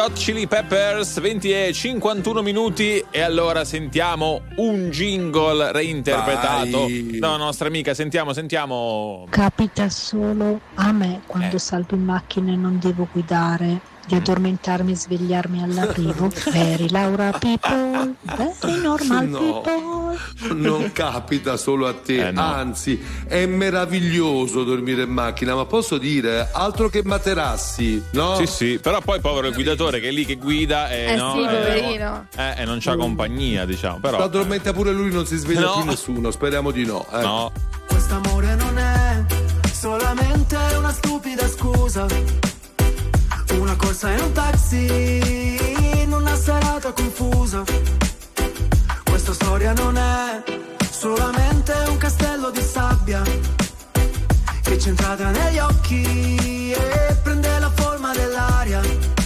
Hot Chili Peppers, venti e cinquantuno minuti, e allora sentiamo un jingle reinterpretato Vai. dalla nostra amica. Sentiamo, sentiamo. Capita solo a me quando Eh. salgo in macchina e non devo guidare, di addormentarmi e svegliarmi all'arrivo. Very Laura people, very normal No. people. Non capita solo a te, Eh, no. anzi è meraviglioso dormire in macchina, ma posso dire altro che materassi, no? Sì, sì, però poi povero il guidatore che è lì che guida e, Eh no, sì, poverino. eh, e non c'ha compagnia, diciamo. Però Si addormenta pure lui, non si sveglia No. più nessuno, speriamo di no. eh. no. Quest'amore non è solamente una stupida scusa, una corsa in un taxi, in una serata confusa. Questa storia non è solamente un castello di sabbia che ci entrata negli occhi e prende la forma dell'aria.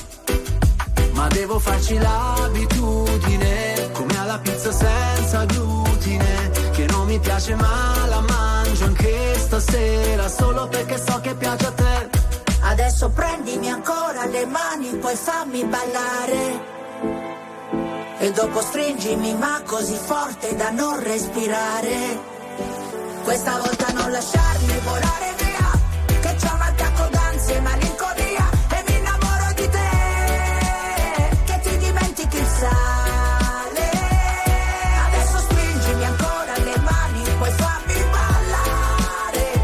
Ma devo farci l'abitudine, come alla pizza senza glutine, che non mi piace ma la mangio anche stasera, solo perché so che piace a te. Adesso prendimi ancora le mani, poi fammi ballare. E dopo stringimi ma così forte da non respirare. Questa volta non lasciarmi volare via, che c'ho un attacco d'ansia e malinconia e mi innamoro di te, che ti dimentichi il sale. Adesso stringimi ancora le mani, poi fammi ballare,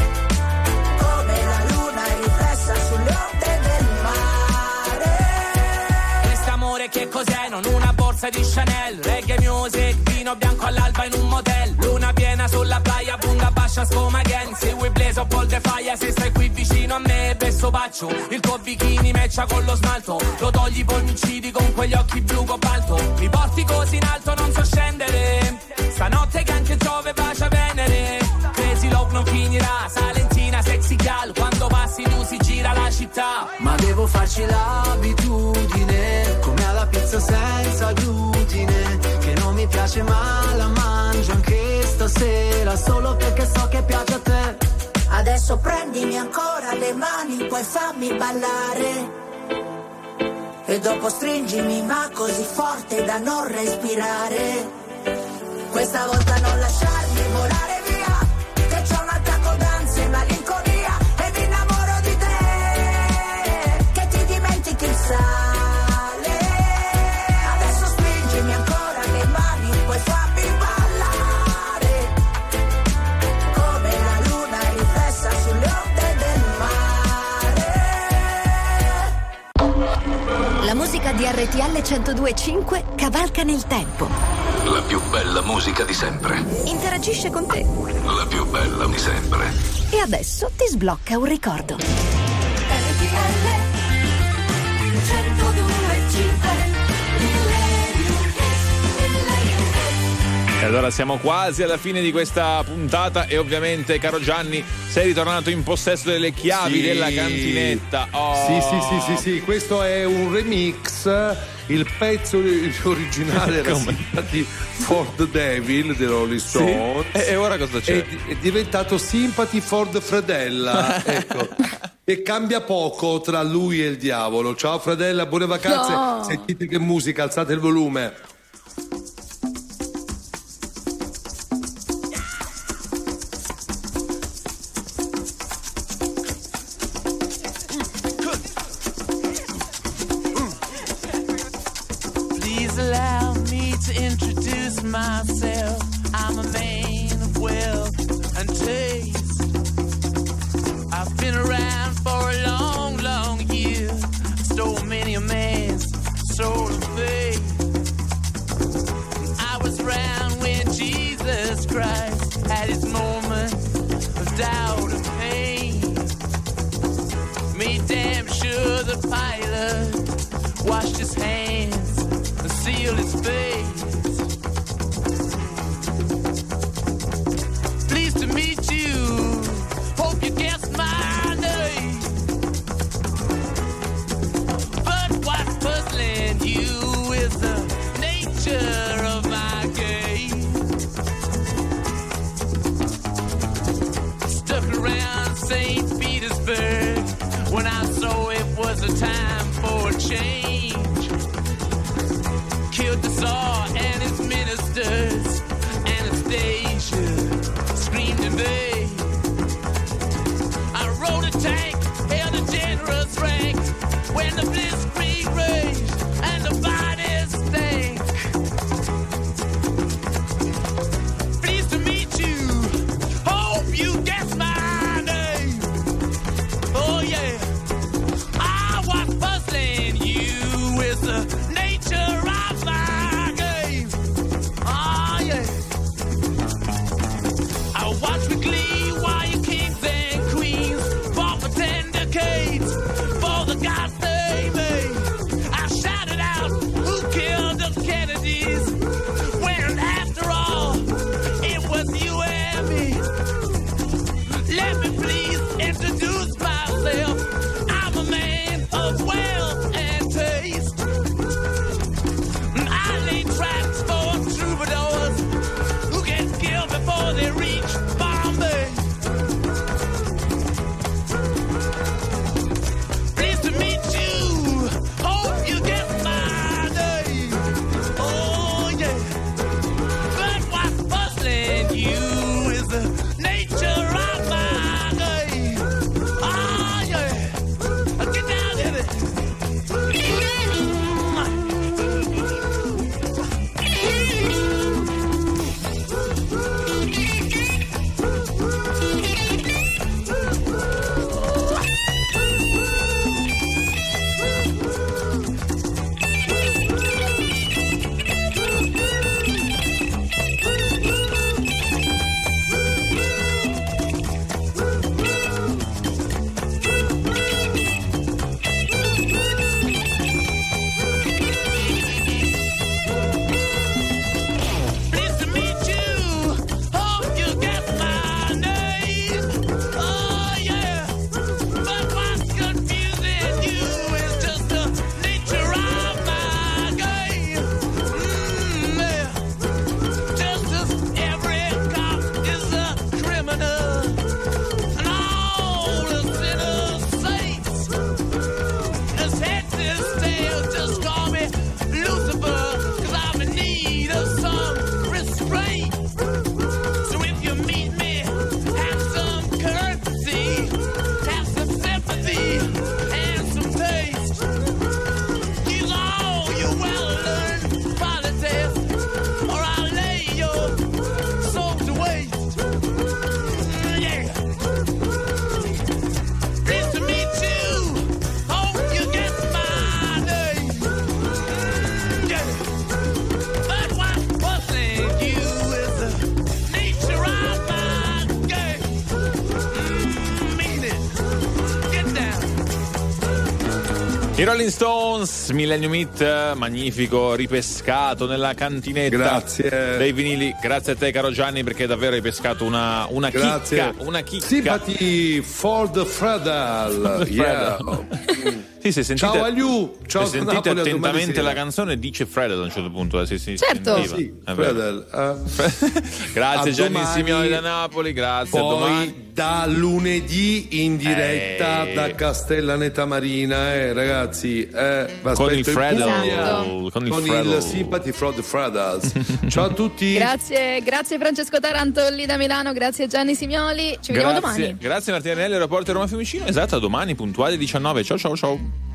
come la luna riflessa sulle onde del mare. Quest'amore che cos'è? Non una borsa di Chanel, reggae music, vino bianco all'alba in un motel, luna piena sulla playa, punta bascia scoma again. Se vuoi blaze up all the fire, se stai qui vicino a me, besso bacio, il tuo bikini matcha con lo smalto, lo togli poi mi uccidi con quegli occhi blu cobalto, mi porti così in alto non so scendere, stanotte che anche Giove bacia Venere, crazy love non finirà, Salentina sexy gal, quando passi tu si gira la città. Ma devo farci l'abitudine, come alla pizza senza glutine, che non mi piace ma la mangio anche stasera, solo perché so che piace a te. Adesso prendimi ancora le mani, poi fammi ballare. E dopo stringimi ma così forte da non respirare. Questa volta non lasciarmi volare via, che c'ho un attacco d'ansia e malinconia e mi innamoro di te, che ti dimentichi il sale. Adesso stringimi ancora le mani, poi fammi ballare, come la luna riflessa sulle onde del mare. La musica di R T L centodue e cinque cavalca nel tempo. La più bella musica di sempre. Interagisce con te. La più bella di sempre. E adesso ti sblocca un ricordo. E allora siamo quasi alla fine di questa puntata e ovviamente, caro Gianni, sei ritornato in possesso delle chiavi Sì. della cantinetta. Oh. Sì, sì, sì, sì, sì, questo è un remix. Il pezzo originale era Sympathy for the Devil dei Rolling Stones. Sì. E, e ora cosa c'è? È, è diventato Sympathy for the Fredella. Ecco. E cambia poco tra lui e il diavolo. Ciao Fredella, buone vacanze. No. Sentite che musica, alzate il volume. Please allow me to introduce myself. I'm a man of wealth and taste. I've been around for a long, long year. Stole many a man's soul and faith. I was around when Jesus Christ had his moment of doubt and pain. Made damn sure the pilot washed his hands and sealed his face. Pleased to meet you. Hope you guessed my name. But what's puzzling you is the nature of my game. Stuck around Saint Petersburg when I saw it was a time for a change. law and its ministers. Anastasia screamed in vain. I rode a tank, held a generous rank when the blitzkrieg raged and the bodies stank. Pleased to meet you, hope you guess my name. Oh yeah, I was puzzling you with the nature of my game. Oh yeah, I watch with glee while you kings and queens fought for ten decades for the gods they made. I shouted out, who killed the Kennedys? When after all, it was you and me. Let me please introduce myself. I'm a man of wealth and taste. I lay traps for troubadours who get killed before they reach Bombay. Pleased to meet you. Hope you get my name. Oh yeah. But what's puzzling you is the nature of my game. Oh yeah. Get down in it. Pleased to meet you. Hope you get my name. Oh yeah. But what's confusing you is just the nature of my game. Mm, yeah. Just as every cop is a criminal and all the sinners saints. This head, this tail, just call me Lucifer, 'cause I'm in need of some restraint. So if you meet me, have some courtesy, have some sympathy, and some taste. Use all your well-learned politics, or I'll lay your soul to waste. Mm, yeah. Pleased to meet you. Hope you get my name. Mm, yeah. But what's puzzling you is the nature of my game. Mm, mean it. Get down. I Rolling Stones, Millennium Hit, magnifico, ripescato nella cantinetta Grazie. dei vinili. Grazie a te, caro Gianni, perché davvero hai pescato una, una Grazie. chicca. Una chicca. Sympathy for the Fredel. Yeah. Sì, se sentite, Ciao Aliu, ciao se da sentite Napoli, a domani attentamente sera. la canzone dice Fredel a un certo punto. Eh, sì, sì, Certo. sentiva. Sì, È vero. Fredel. eh. Grazie A Gianni domani. Simioli da Napoli, grazie a domani. Poi da lunedì in diretta Eh. da Castellaneta Marina, eh, ragazzi. Eh, vi Con il aspetto in Fredel. Puglia. Esatto. Con il Con Fredel. il Sympathy for the Fredels. Ciao a tutti. Grazie, grazie Francesco Taranto lì da Milano, grazie Gianni Simioli. Ci vediamo Grazie, domani. grazie Martina Anelli, aeroporto Roma Fiumicino. Esatto, a domani puntuale diciannove. Ciao ciao ciao.